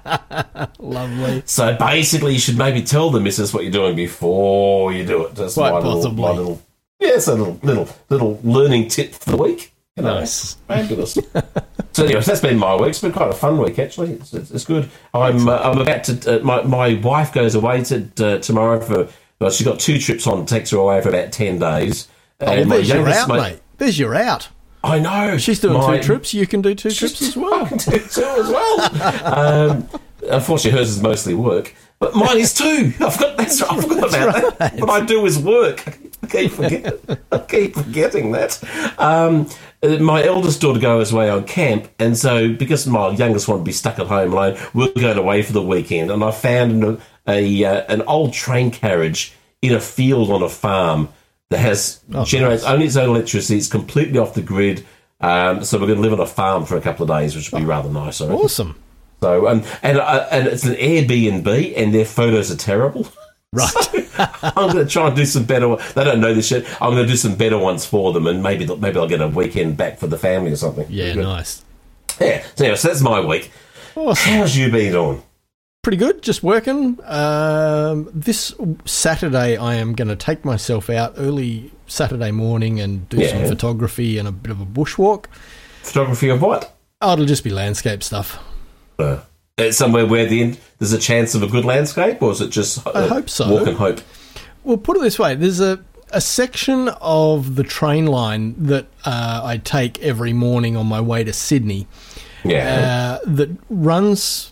Lovely. So basically, you should maybe tell the missus what you're doing before you do it. That's Quite my little, possibly. my little, yes, a little, little, little learning tip for the week. You know, Nice. fabulous. So, anyways, that's been my week. It's been quite a fun week, actually. It's, it's, it's good. I'm, uh, I'm about to. Uh, my my wife goes away to uh, tomorrow for. Well, she's got two trips on. Takes her away for about ten days. Oh, well, And my there's your youngest out, mate- mate. There's your out. I know. She's doing My- two trips. You can do two trips as well. I can do two as well. um, unfortunately, hers is mostly work, but mine is too. I've got that's right. I forgot about that. What I do is work. I keep forgetting. I keep forgetting that. Um, my eldest daughter goes away on camp, and so because my youngest one would be stuck at home alone, we're going away for the weekend. And I found a, a uh, an old train carriage in a field on a farm that has Oh, generates nice. only its own electricity. It's completely off the grid. Um, so we're going to live on a farm for a couple of days, which would be rather nice. I reckon. Awesome. So um, and uh, and it's an Airbnb, and their photos are terrible. Right. I'm going to try and do some better. They don't know this yet. I'm going to do some better ones for them, and maybe they'll- maybe I'll get a weekend back for the family or something. Yeah, Good. nice. Yeah. So, anyway, so that's my week. Awesome. How's you been on? Pretty good, just working. Um, this Saturday, I am going to take myself out early Saturday morning and do some Yeah. photography and a bit of a bushwalk. Photography of what? Oh, it'll just be landscape stuff. Uh, it's somewhere where the there's a chance of a good landscape, or is it just uh, I hope so. walk and hope? Well, put it this way: there's a, a section of the train line that uh, I take every morning on my way to Sydney Yeah. uh, that runs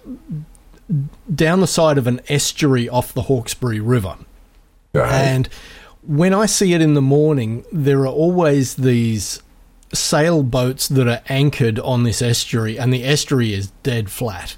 down the side of an estuary off the Hawkesbury River. right. And when I see it in the morning, there are always these sailboats that are anchored on this estuary, and the estuary is dead flat.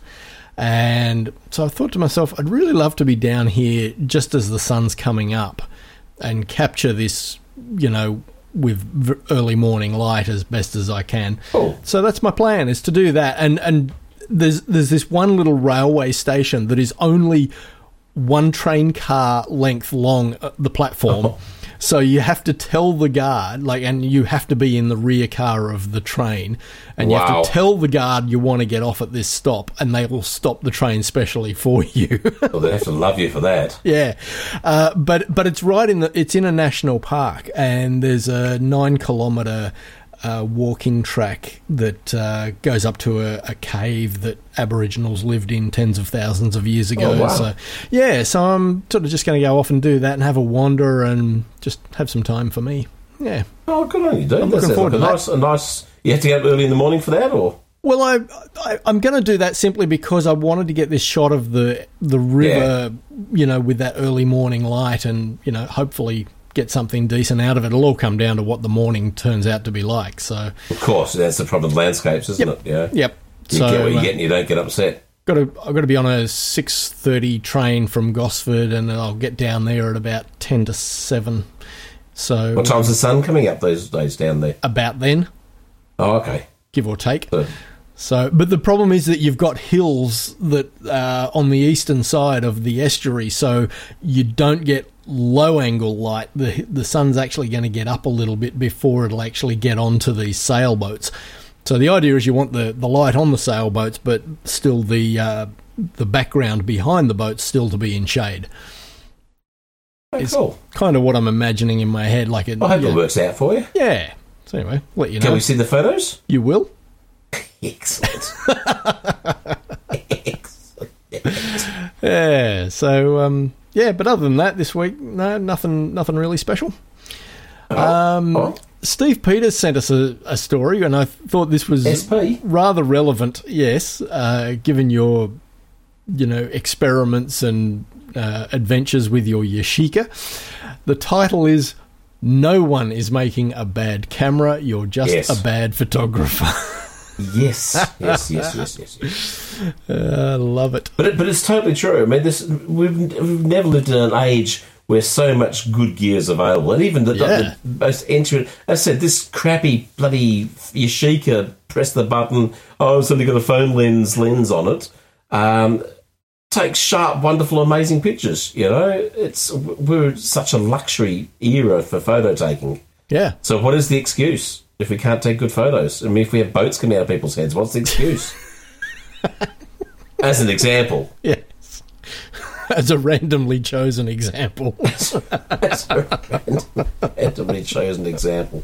And so I thought to myself, I'd really love to be down here just as the sun's coming up and capture this, you know, with v- early morning light as best as I can. Cool. So that's my plan, is to do that. And and there's there's this one little railway station that is only one train car length long, uh, the platform. Oh. So you have to tell the guard, like, and you have to be in the rear car of the train, and you Wow. have to tell the guard you want to get off at this stop, and they will stop the train specially for you. Well, they have to love you for that. Yeah, uh, but but it's right in the it's in a national park, and there's a nine kilometre uh, walking track that uh, goes up to a, a cave that Aboriginals lived in tens of thousands of years ago. Oh, wow. So, yeah, so I'm sort of just going to go off and do that and have a wander and just have some time for me. Yeah. Oh, good on you, dude. I'm That looking sounds forward like to a that. nice, a nice. You have to get up early in the morning for that, or? Well, I, I I'm going to do that simply because I wanted to get this shot of the the river, you know, with that early morning light, and you know, hopefully get something decent out of it. It'll all come down to what the morning turns out to be like. So, Of course, that's the problem with landscapes, isn't Yep. it? Yeah. yep. You so get what you uh, get and you don't get upset. got to I've got to be on a six thirty train from Gosford, and I'll get down there at about ten to seven. So What time's the sun coming up those days down there? about then, Oh, okay. give or take. So, So, but the problem is that you've got hills that uh, on the eastern side of the estuary, so you don't get low angle light. The the sun's actually going to get up a little bit before it'll actually get onto these sailboats. So the idea is you want the, the light on the sailboats, but still the uh, the background behind the boats still to be in shade. oh, It's cool. kind of what I'm imagining in my head. Like it, I hope yeah. it works out for you. Yeah. So anyway, let you know. Can we see the photos? You will. Excellent. Excellent. Yeah. So um, yeah, but other than that, this week, no, nothing, nothing really special. Um, oh. Steve Peters sent us a, a story, and I thought this was S P? rather relevant. Yes, uh, given your, you know, experiments and uh, adventures with your Yashica. The title is "No one is making a bad camera. You're just Yes. a bad photographer." Yes, yes, yes, yes, yes, yes. uh, I love it. But it, but it's totally true. I mean, this we've, we've never lived in an age where so much good gear is available, and even the, Yeah. the most entry. As I said, this crappy bloody Yashica, press the button. Oh, it's only got a phone lens lens on it. Um, takes sharp, wonderful, amazing pictures. You know, it's we're such a luxury era for photo taking. Yeah. So what is the excuse if we can't take good photos? I mean, if we have boats coming out of people's heads, what's the excuse? As an example. Yes. As a randomly chosen example. As a randomly chosen example.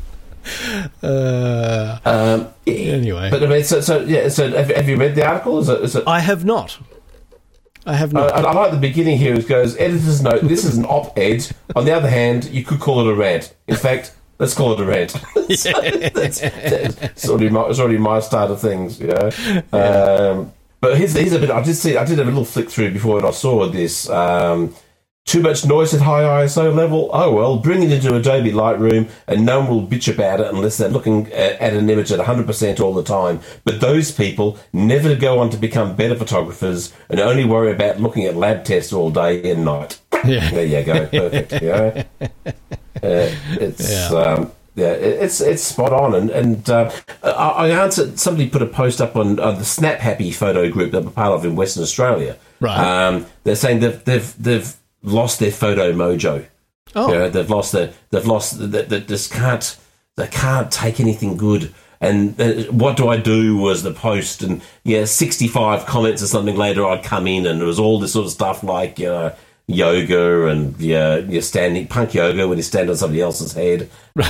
Uh, Um, Anyway. But I mean, so, so yeah, so have, have you read the article? Is it, is it, I have not. I have I, not. I like the beginning here. It goes, editor's note, this is an op-ed. On the other hand, you could call it a rant. In fact, let's call it a rant. So that's, that's already my, it's already my start of things, you know. Um, but here's, here's a bit, I did see, I did have a little flick through before I saw this. Um, too much noise at high I S O level? Oh well, bring it into Adobe Lightroom and no one will bitch about it unless they're looking at, at an image at one hundred percent all the time. But those people never go on to become better photographers and only worry about looking at lab tests all day and night. Yeah. There you go, perfect. You know? uh, it's Yeah. um, yeah, it- it's it's spot on. And and uh, I, I answered. Somebody put a post up on, on the Snap Happy photo group that we're part of in Western Australia. Right. Um, they're saying they've they've they've lost their photo mojo. Oh. You know, they've lost their they've lost that they just can't they can't take anything good. And uh, what do I do was the post, and yeah, sixty-five comments or something later, I'd come in and it was all this sort of stuff like you know, yoga and yeah, you're standing punk yoga when you stand on somebody else's head.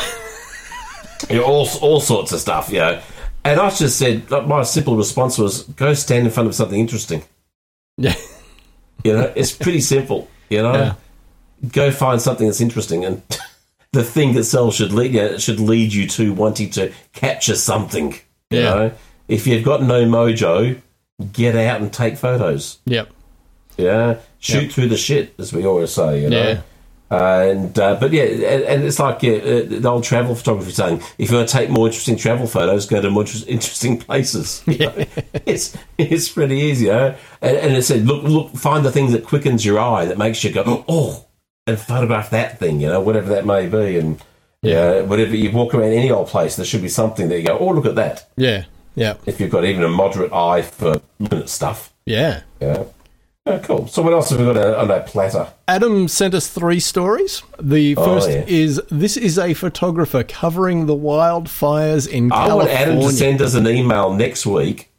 You know, all all sorts of stuff, you know. And I just said, my simple response was, go stand in front of something interesting. Yeah. You know, it's pretty simple. You know, Yeah. go find something that's interesting, and the thing itself should lead you should lead you to wanting to capture something. You Yeah. know, if you've got no mojo, get out and take photos. Yep. Yeah, shoot Yep. through the shit, as we always say. You know. Yeah. Uh, and uh, but yeah, and, and it's like yeah, uh, the old travel photography saying: if you want to take more interesting travel photos, go to more inter- interesting places. You know? It's it's pretty easy, you know? and, and it said, look, look, find the thing that quickens your eye, that makes you go, oh, and photograph that thing, you know, whatever that may be, and yeah, whatever you walk around any old place, there should be something that you go, oh, look at that. Yeah. Yeah. If you've got even a moderate eye for looking at stuff, Yeah. yeah. Oh, cool. So what else have we got on that platter? Adam sent us three stories. The Oh, first yeah. is, this is a photographer covering the wildfires in I want California. Adam to send us an email next week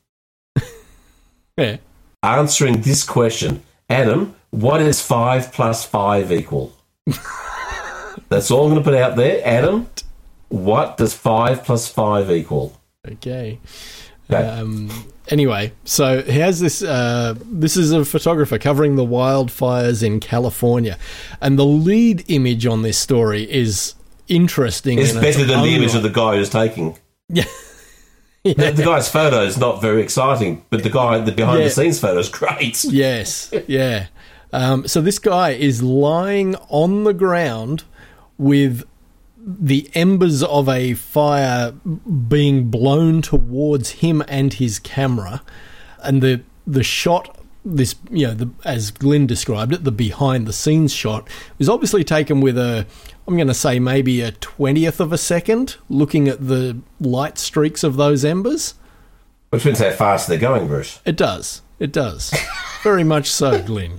Yeah. answering this question. Adam, what is five plus five equal? That's all I'm going to put out there. Adam, What does five plus five equal? Okay. Okay. Um, anyway, so he has this. Uh, this is a photographer covering the wildfires in California, and the lead image on this story is interesting. It's in better its than own the image right. of the guy who's taking. Yeah. The, the guy's photo is not very exciting, but the guy, the behind Yeah. the scenes photo is great. Yes, yeah. Um, so this guy is lying on the ground with the embers of a fire being blown towards him and his camera, and the the shot, this you know, the, as Glyn described it, the behind the scenes shot was obviously taken with a, I'm going to say maybe a twentieth of a second, looking at the light streaks of those embers. Which means how fast they're going, Bruce. It does. It does. Very much so, Glyn.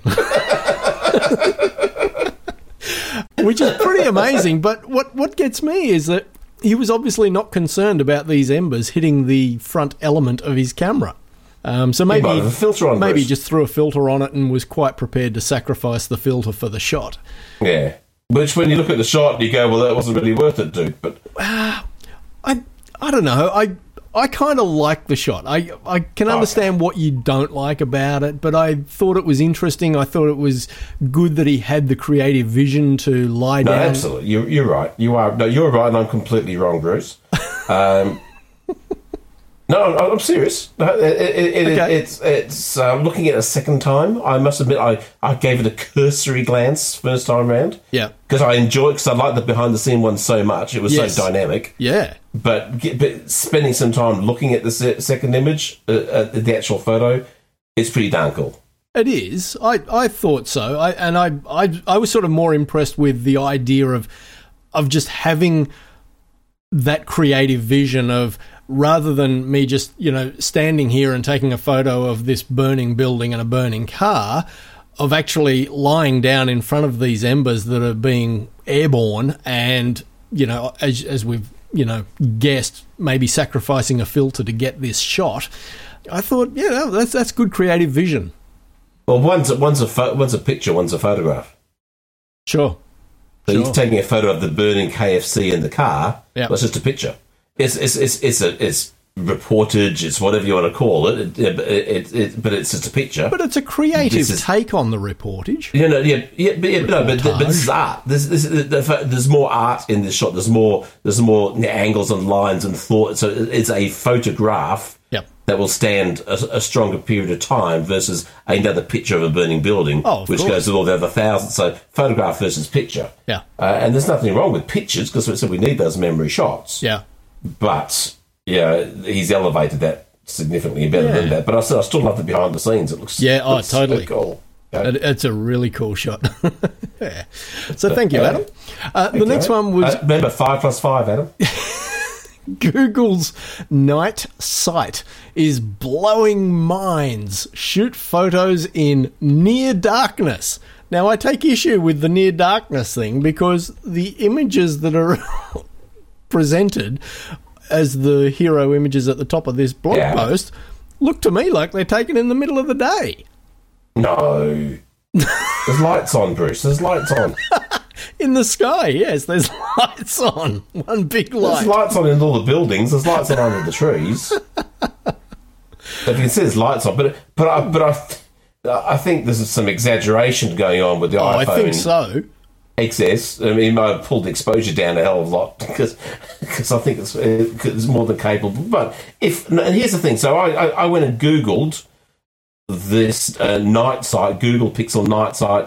Which is pretty amazing. But what, what gets me is that he was obviously not concerned about these embers hitting the front element of his camera. Um, so maybe might have a filter on, maybe Bruce. just threw a filter on it and was quite prepared to sacrifice the filter for the shot. Yeah. Which, when you look at the shot, you go, well, that wasn't really worth it, dude. But I I don't know. I I kind of like the shot. I I can understand what you don't like about it, but I thought it was interesting. I thought it was good that he had the creative vision to lie no, down. absolutely, you're, you're right. You are no, you're right, and I'm completely wrong, Bruce. Um, no, I'm, I'm serious. No, it, it, it, Okay. It's it's uh, looking at it a second time. I must admit, I, I gave it a cursory glance first time round. Yeah. Because I enjoy because I like the behind the scene one so much. It was Yes. so dynamic. Yeah. But, get, but spending some time looking at the se- second image, uh, uh, the actual photo, it's pretty darn cool. It is. I, I thought so. I and I, I I was sort of more impressed with the idea of of just having that creative vision of, rather than me just, you know, standing here and taking a photo of this burning building and a burning car, of actually lying down in front of these embers that are being airborne and, you know, as as we've, you know, guessed, maybe sacrificing a filter to get this shot. I thought, yeah, no, that's that's good creative vision. Well, one's a, one's a pho- one's a picture, one's a photograph. Sure. So Sure. you're taking a photo of the burning K F C in the car. Yeah. That's just a picture. It's it's it's it's a it's reportage. It's whatever you want to call it. It, it, it, it but it's just a picture. But it's a creative This is- take on the reportage. You know, yeah, yeah, but, yeah, no, but, but this is Reportage. art. This, this, the- there's more art in this shot. There's more. There's more angles and lines and thought. So it's a photograph Yep. that will stand a, a stronger period of time versus another picture of a burning building, Oh, of which course. goes with all the other thousands. So photograph versus picture. Yeah. Uh, and there's nothing wrong with pictures because we said we need those memory shots. Yeah. But yeah, he's elevated that significantly better Yeah. than that. But I still, I still love the behind the scenes. It looks Yeah, oh, looks so totally. cool. Okay. It, it's a really cool shot. Yeah. So thank you, Okay. Adam. Uh, the Okay. next one was Uh, remember five plus five, Adam. Google's Night Sight is blowing minds. Shoot photos in near darkness. Now, I take issue with the near darkness thing because the images that are presented as the hero images at the top of this blog Yeah. post look to me like they're taken in the middle of the day. No. There's lights on, Bruce. There's lights on. In the sky, yes, there's lights on. One big There's light. lights on in all the buildings. There's lights on under the trees. If you can see, there's lights on. But but I but I I think there's some exaggeration going on with the Oh, iPhone I think so. X S. I mean, it might have pulled the exposure down a hell of a lot because because I think it's, it's more than capable. But if and here's the thing. So I I, I went and Googled this uh, night sight, Google Pixel night sight,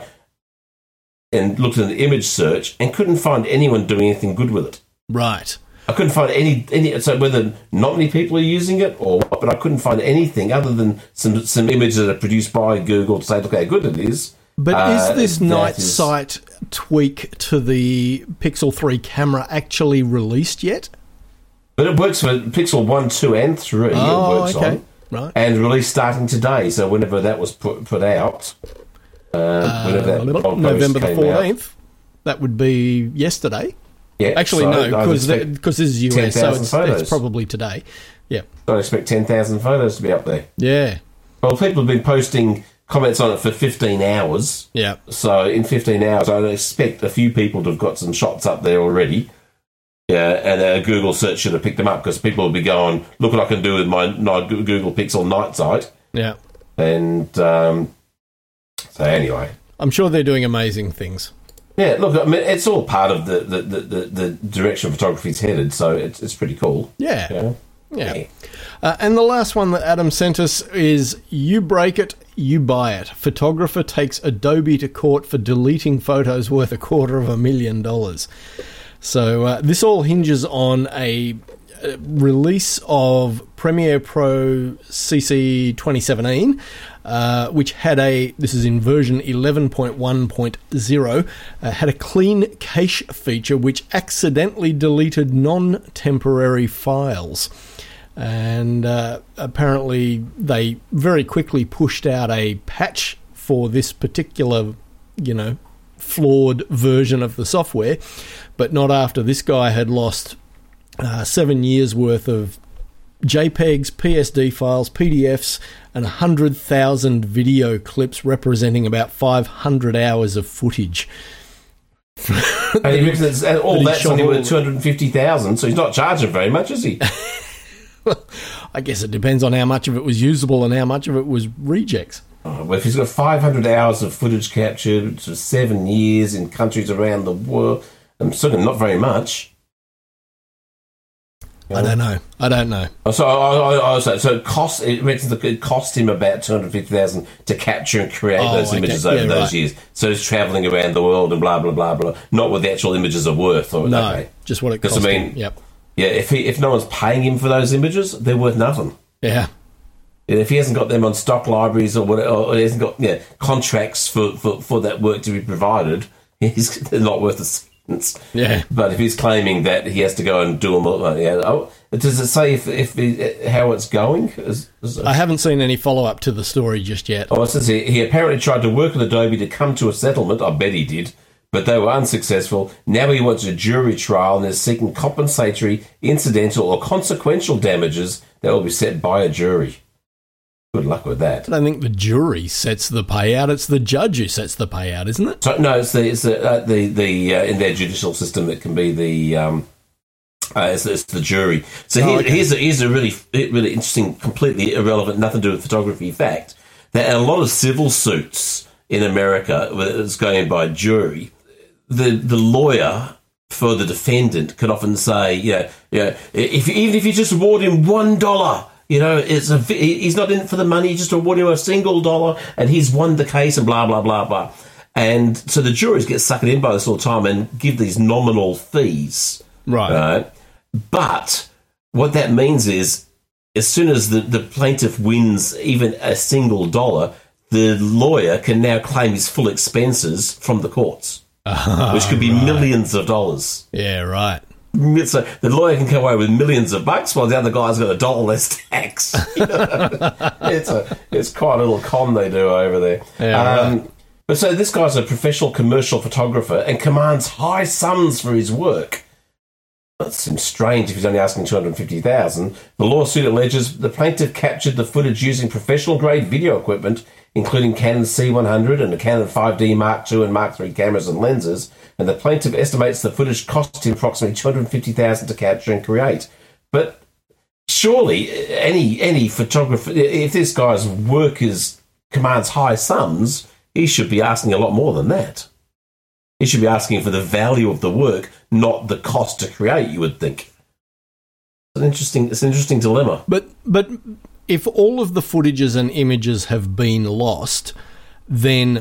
and looked at the image search and couldn't find anyone doing anything good with it. Right. I couldn't find any any. So whether not many people are using it or what, but I couldn't find anything other than some some images that are produced by Google to say, look how good it is. But Uh, is this that night is- sight tweak to the Pixel three camera actually released yet? But it works for Pixel one, two, and three. Oh, it works okay. on. Right. And release starting today. So whenever that was put put out, uh, whenever that blog post November the came out. fourteenth. That would be yesterday. Yeah, Actually, so no, I'd because expect because this is U S, so 10,000 it's, photos. it's probably today. Yeah. I'd expect ten thousand photos to be up there. Yeah. Well, people have been posting comments on it for fifteen hours. Yeah. So in fifteen hours, I'd expect a few people to have got some shots up there already. Yeah, and a Google search should have picked them up because people will be going, look what I can do with my, my Google Pixel night sight. Yeah. And um, so anyway. I'm sure they're doing amazing things. Yeah, look, I mean, it's all part of the, the, the, the, the direction photography's headed, so it's it's pretty cool. Yeah. Yeah. Yeah. yeah. Uh, and the last one that Adam sent us is, you break it, you buy it. Photographer takes Adobe to court for deleting photos worth a quarter of a million dollars. So uh, this all hinges on a, a release of Premiere Pro C C twenty seventeen, uh, which had a, this is in version eleven point one point oh, uh, had a clean cache feature which accidentally deleted non-temporary files. And uh, apparently they very quickly pushed out a patch for this particular, you know, flawed version of the software, but not after this guy had lost uh, seven years worth of JPEGs, P S D files, P D Fs, and one hundred thousand video clips representing about five hundred hours of footage. And he reckons that all that that's only worth two hundred fifty thousand dollars, so he's not charging very much, is he? Well, I guess it depends on how much of it was usable and how much of it was rejects. Oh, well, if he's got five hundred hours of footage captured for seven years in countries around the world, I'm certainly not very much. I don't know. I don't know. So, I, I, I, so, so it cost it, it cost him about two hundred fifty thousand dollars to capture and create Oh, those okay. images Yeah, over those right. years. So he's travelling around the world and blah blah blah blah. Not what the actual images are worth. Or, No, okay. just what it 'Cause, cost I mean, him. Yep. Yeah, if he, if no one's paying him for those images, they're worth nothing. Yeah. And if he hasn't got them on stock libraries or whatever, or he hasn't got yeah, contracts for, for, for that work to be provided, he's they're not worth a cent. Yeah. But if he's claiming that he has to go and do them, all, yeah, oh, does it say if, if he, how it's going? Is, is it, I haven't seen any follow-up to the story just yet. oh, it says he, he apparently tried to work with Adobe to come to a settlement. I bet he did. But they were unsuccessful. Now he wants a jury trial and is seeking compensatory, incidental, or consequential damages that will be set by a jury. Good luck with that. I don't think the jury sets the payout. It's the judge who sets the payout, isn't it? So no, it's the it's the uh, the, the uh, in their judicial system it can be the um, uh, it's, it's the jury. So Oh, here, okay. here's a, here's a really really interesting, completely irrelevant, nothing to do with photography fact. That a lot of civil suits in America that's going by jury, the the lawyer for the defendant can often say, yeah, yeah, if even if you just award him one dollar. You know, it's a, he's not in it for the money, just award him a single dollar and he's won the case and blah, blah, blah, blah. And so the juries get suckered in by this all the time and give these nominal fees. Right. Right? But what that means is as soon as the, the plaintiff wins even a single dollar, the lawyer can now claim his full expenses from the courts, Ah, which could be right. millions of dollars. Yeah, right. So the lawyer can come away with millions of bucks while the other guy's got a dollar less tax. You know? it's a it's quite a little con they do over there. Yeah, um, right. But so this guy's a professional commercial photographer and commands high sums for his work. That seems strange if he's only asking two hundred fifty thousand dollars. The lawsuit alleges the plaintiff captured the footage using professional-grade video equipment, including Canon C one hundred and the Canon five D Mark two and Mark three cameras and lenses, and the plaintiff estimates the footage cost him approximately two hundred fifty thousand dollars to capture and create. But surely any any photographer, if this guy's work is commands high sums, he should be asking a lot more than that. He should be asking for the value of the work, not the cost to create, you would think. It's an interesting, it's an interesting dilemma. But but if all of the footages and images have been lost, then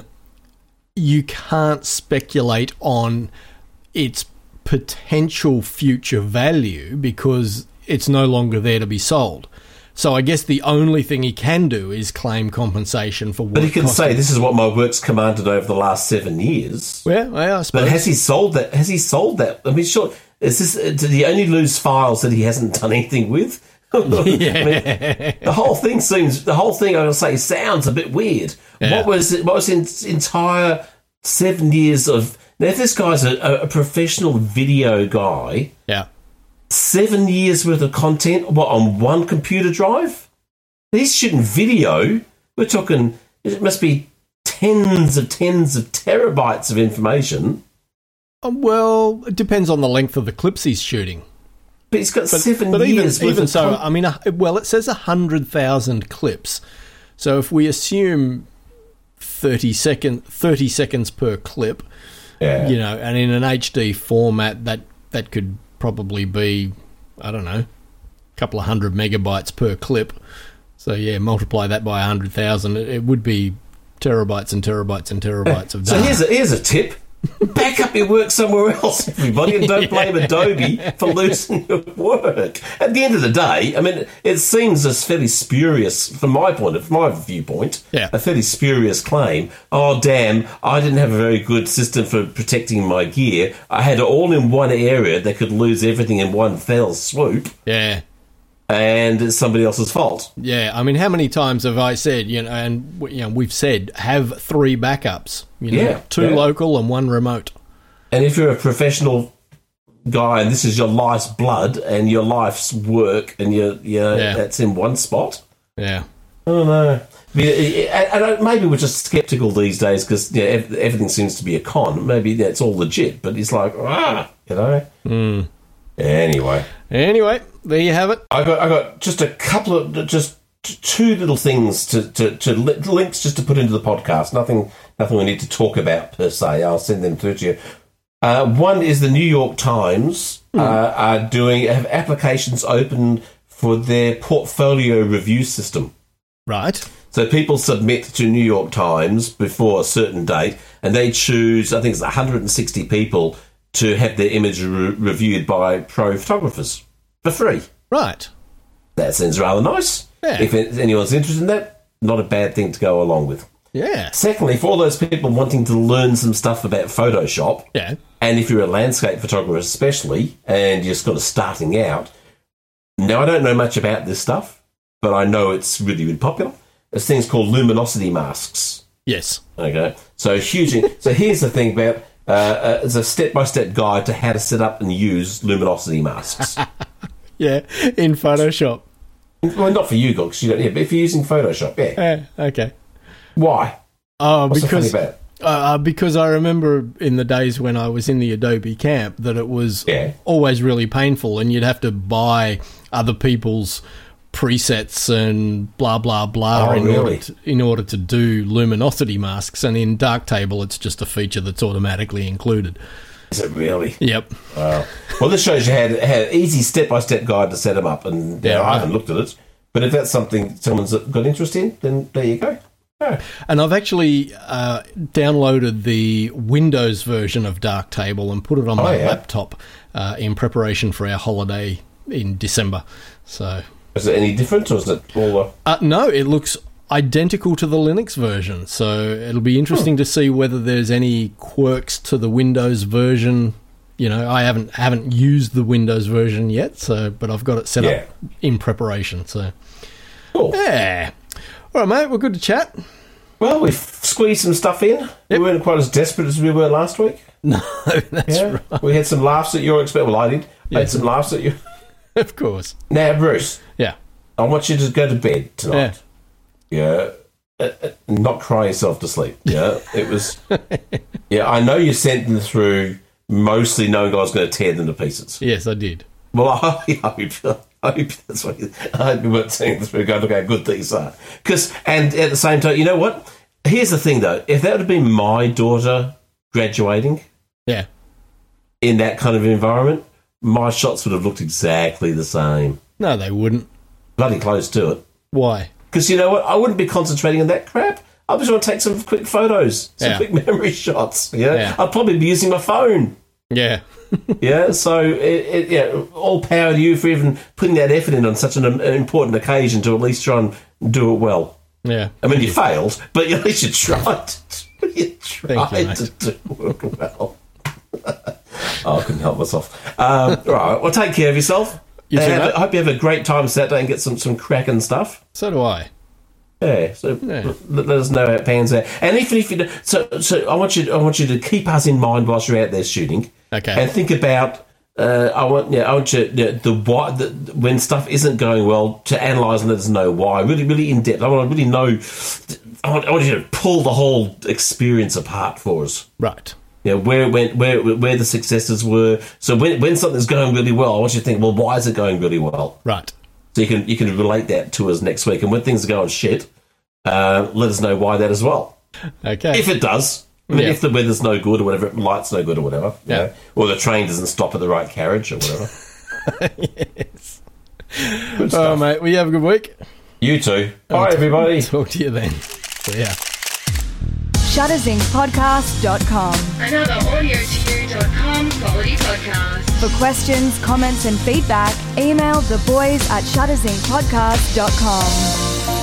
you can't speculate on its potential future value because it's no longer there to be sold. So I guess the only thing he can do is claim compensation for what But he it can cost say, him. this is what my work's commanded over the last seven years. Yeah, yeah, I suppose. But has he sold that? Has he sold that? I mean, sure, is this, did he only lose files that he hasn't done anything with? Yeah. I mean, the whole thing seems, the whole thing, I would say, sounds a bit weird. Yeah. What was it, what was his entire seven years of, now if this guy's a, a professional video guy, Yeah. seven years worth of content, what, on one computer drive? He's shooting video. We're talking, it must be tens of tens of terabytes of information. Um, well, it depends on the length of the clips he's shooting. But he's got But, seven but even, years. worth even of so, con- I mean, uh, well, it says one hundred thousand clips. So if we assume thirty, second, thirty seconds per clip, yeah. you know, and in an H D format, that, that could probably be, I don't know, a couple of hundred megabytes per clip. So, yeah, multiply that by one hundred thousand. It, it would be terabytes and terabytes and terabytes of So data. here's a, here's a tip. Back up your work somewhere else, everybody, and don't blame Adobe for losing your work. At the end of the day, I mean, it seems as fairly spurious, from my point of from my viewpoint, Yeah. a fairly spurious claim. Oh, damn, I didn't have a very good system for protecting my gear. I had it all in one area that could lose everything in one fell swoop, Yeah. and it's somebody else's fault. Yeah, I mean, how many times have I said, you know, and you know, we've said have three backups, you know, Yeah, two yeah. local and one remote. And if you're a professional guy and this is your life's blood and your life's work and your, you know, Yeah. that's in one spot, Yeah, I don't know. I mean, I, I don't, maybe we're just sceptical these days because you know, ev- everything seems to be a con. Maybe that's all legit, but it's like, ah, you know. Mm. Anyway, Anyway, there you have it. I got I got just a couple of just t- two little things to, to, to li- links just to put into the podcast. Nothing nothing we need to talk about per se. I'll send them through to you. Uh, one is the New York Times uh, are doing have applications open for their portfolio review system. Right. So people submit to New York Times before a certain date, and they choose, I think it's one hundred sixty people to have their image re- reviewed by pro photographers for free. Right. That seems rather nice. Yeah. If anyone's interested in that, not a bad thing to go along with. Yeah. Secondly, for all those people wanting to learn some stuff about Photoshop, Yeah. and if you're a landscape photographer especially, and you're sort of starting out, now I don't know much about this stuff, but I know it's really, really popular. There's things called luminosity masks. Yes. Okay, so huge. So here's the thing about uh, uh, it's a step-by-step guide to how to set up and use luminosity masks. Yeah. In Photoshop. Well, not for you guys, you don't. Yeah, but if you're using Photoshop, yeah. Yeah. Okay. Why? Oh, What's because so funny about it? uh, because I remember in the days when I was in the Adobe camp that it was Yeah. always really painful, and you'd have to buy other people's presets and blah blah blah Oh, in really? order to, in order to do luminosity masks. And in Darktable, it's just a feature that's automatically included. Is it really? Yep. Wow. Well, this shows you how to, how easy step-by-step guide to set them up, and Yeah, yeah, I right. haven't looked at it. But if that's something someone's got interest in, then there you go. Yeah. And I've actually uh, downloaded the Windows version of Darktable and put it on Oh, my yeah? laptop uh, in preparation for our holiday in December. So, Is it any different, or is it all? Uh, uh, no, it looks identical to the Linux version. So it'll be interesting to see whether there's any quirks to the Windows version. You know, I haven't haven't used the Windows version yet, so but I've got it set Yeah. up in preparation. So, cool. yeah. All right, mate. We're good to chat. Well, we've squeezed some stuff in. We weren't quite as desperate as we were last week. No, that's Yeah, right. we had some laughs at your expense. Well, I did. I had some laughs at you. Of course. Now, Bruce, Yeah. I want you to go to bed tonight. Yeah. Uh, uh, not cry yourself to sleep. Yeah. It was. Yeah, I know you sent them through mostly knowing I was going to tear them to pieces. Yes, I did. Well, I hope, I hope that's what you, I hope you weren't saying this. We're going to look how good these are. Because, and at the same time, you know what? Here's the thing, though. If that would have been my daughter graduating Yeah. in that kind of environment, my shots would have looked exactly the same. No, they wouldn't. Bloody close to it. Why? Because you know what? I wouldn't be concentrating on that crap. I just want to take some quick photos, some Yeah. quick memory shots. Yeah? Yeah. I'd probably be using my phone. Yeah. Yeah, so it, it, yeah, all power to you for even putting that effort in on such an, um, important occasion to at least try and do it well. Yeah. I mean, you failed, but at least you tried. You tried you, mate. to do it well. Oh, I couldn't help myself. Um, right, well, take care of yourself. You too, And mate. I hope you have a great time Saturday and get some, some cracking stuff. So do I. Yeah, so Yeah. Let, let us know how it pans out. And even if you do, so, so I want you, I want you to keep us in mind whilst you're out there shooting. Okay. And think about, uh, I want, yeah, I want you, yeah, the why, the, when stuff isn't going well, to analyse and let us know why. Really, really in depth. I want to really know. I want, I want you to pull the whole experience apart for us. Right. You know, where went where where the successes were. So when when something's going really well, I want you to think, well, why is it going really well? Right. So you can you can relate that to us next week. And when things are going shit, uh, let us know why that as well. Okay. If it does. I mean, Yeah. if the weather's no good or whatever, light's no good or whatever. you Yeah. know, or the train doesn't stop at the right carriage or whatever. Yes. Good Oh, stuff. mate, well, you have a good week. You too. Bye, everybody. Talk to you then. See ya. shutters inc podcast dot com. Another audio to you dot com quality podcast. For questions, comments and feedback, email the boys at shutters inc podcast dot com.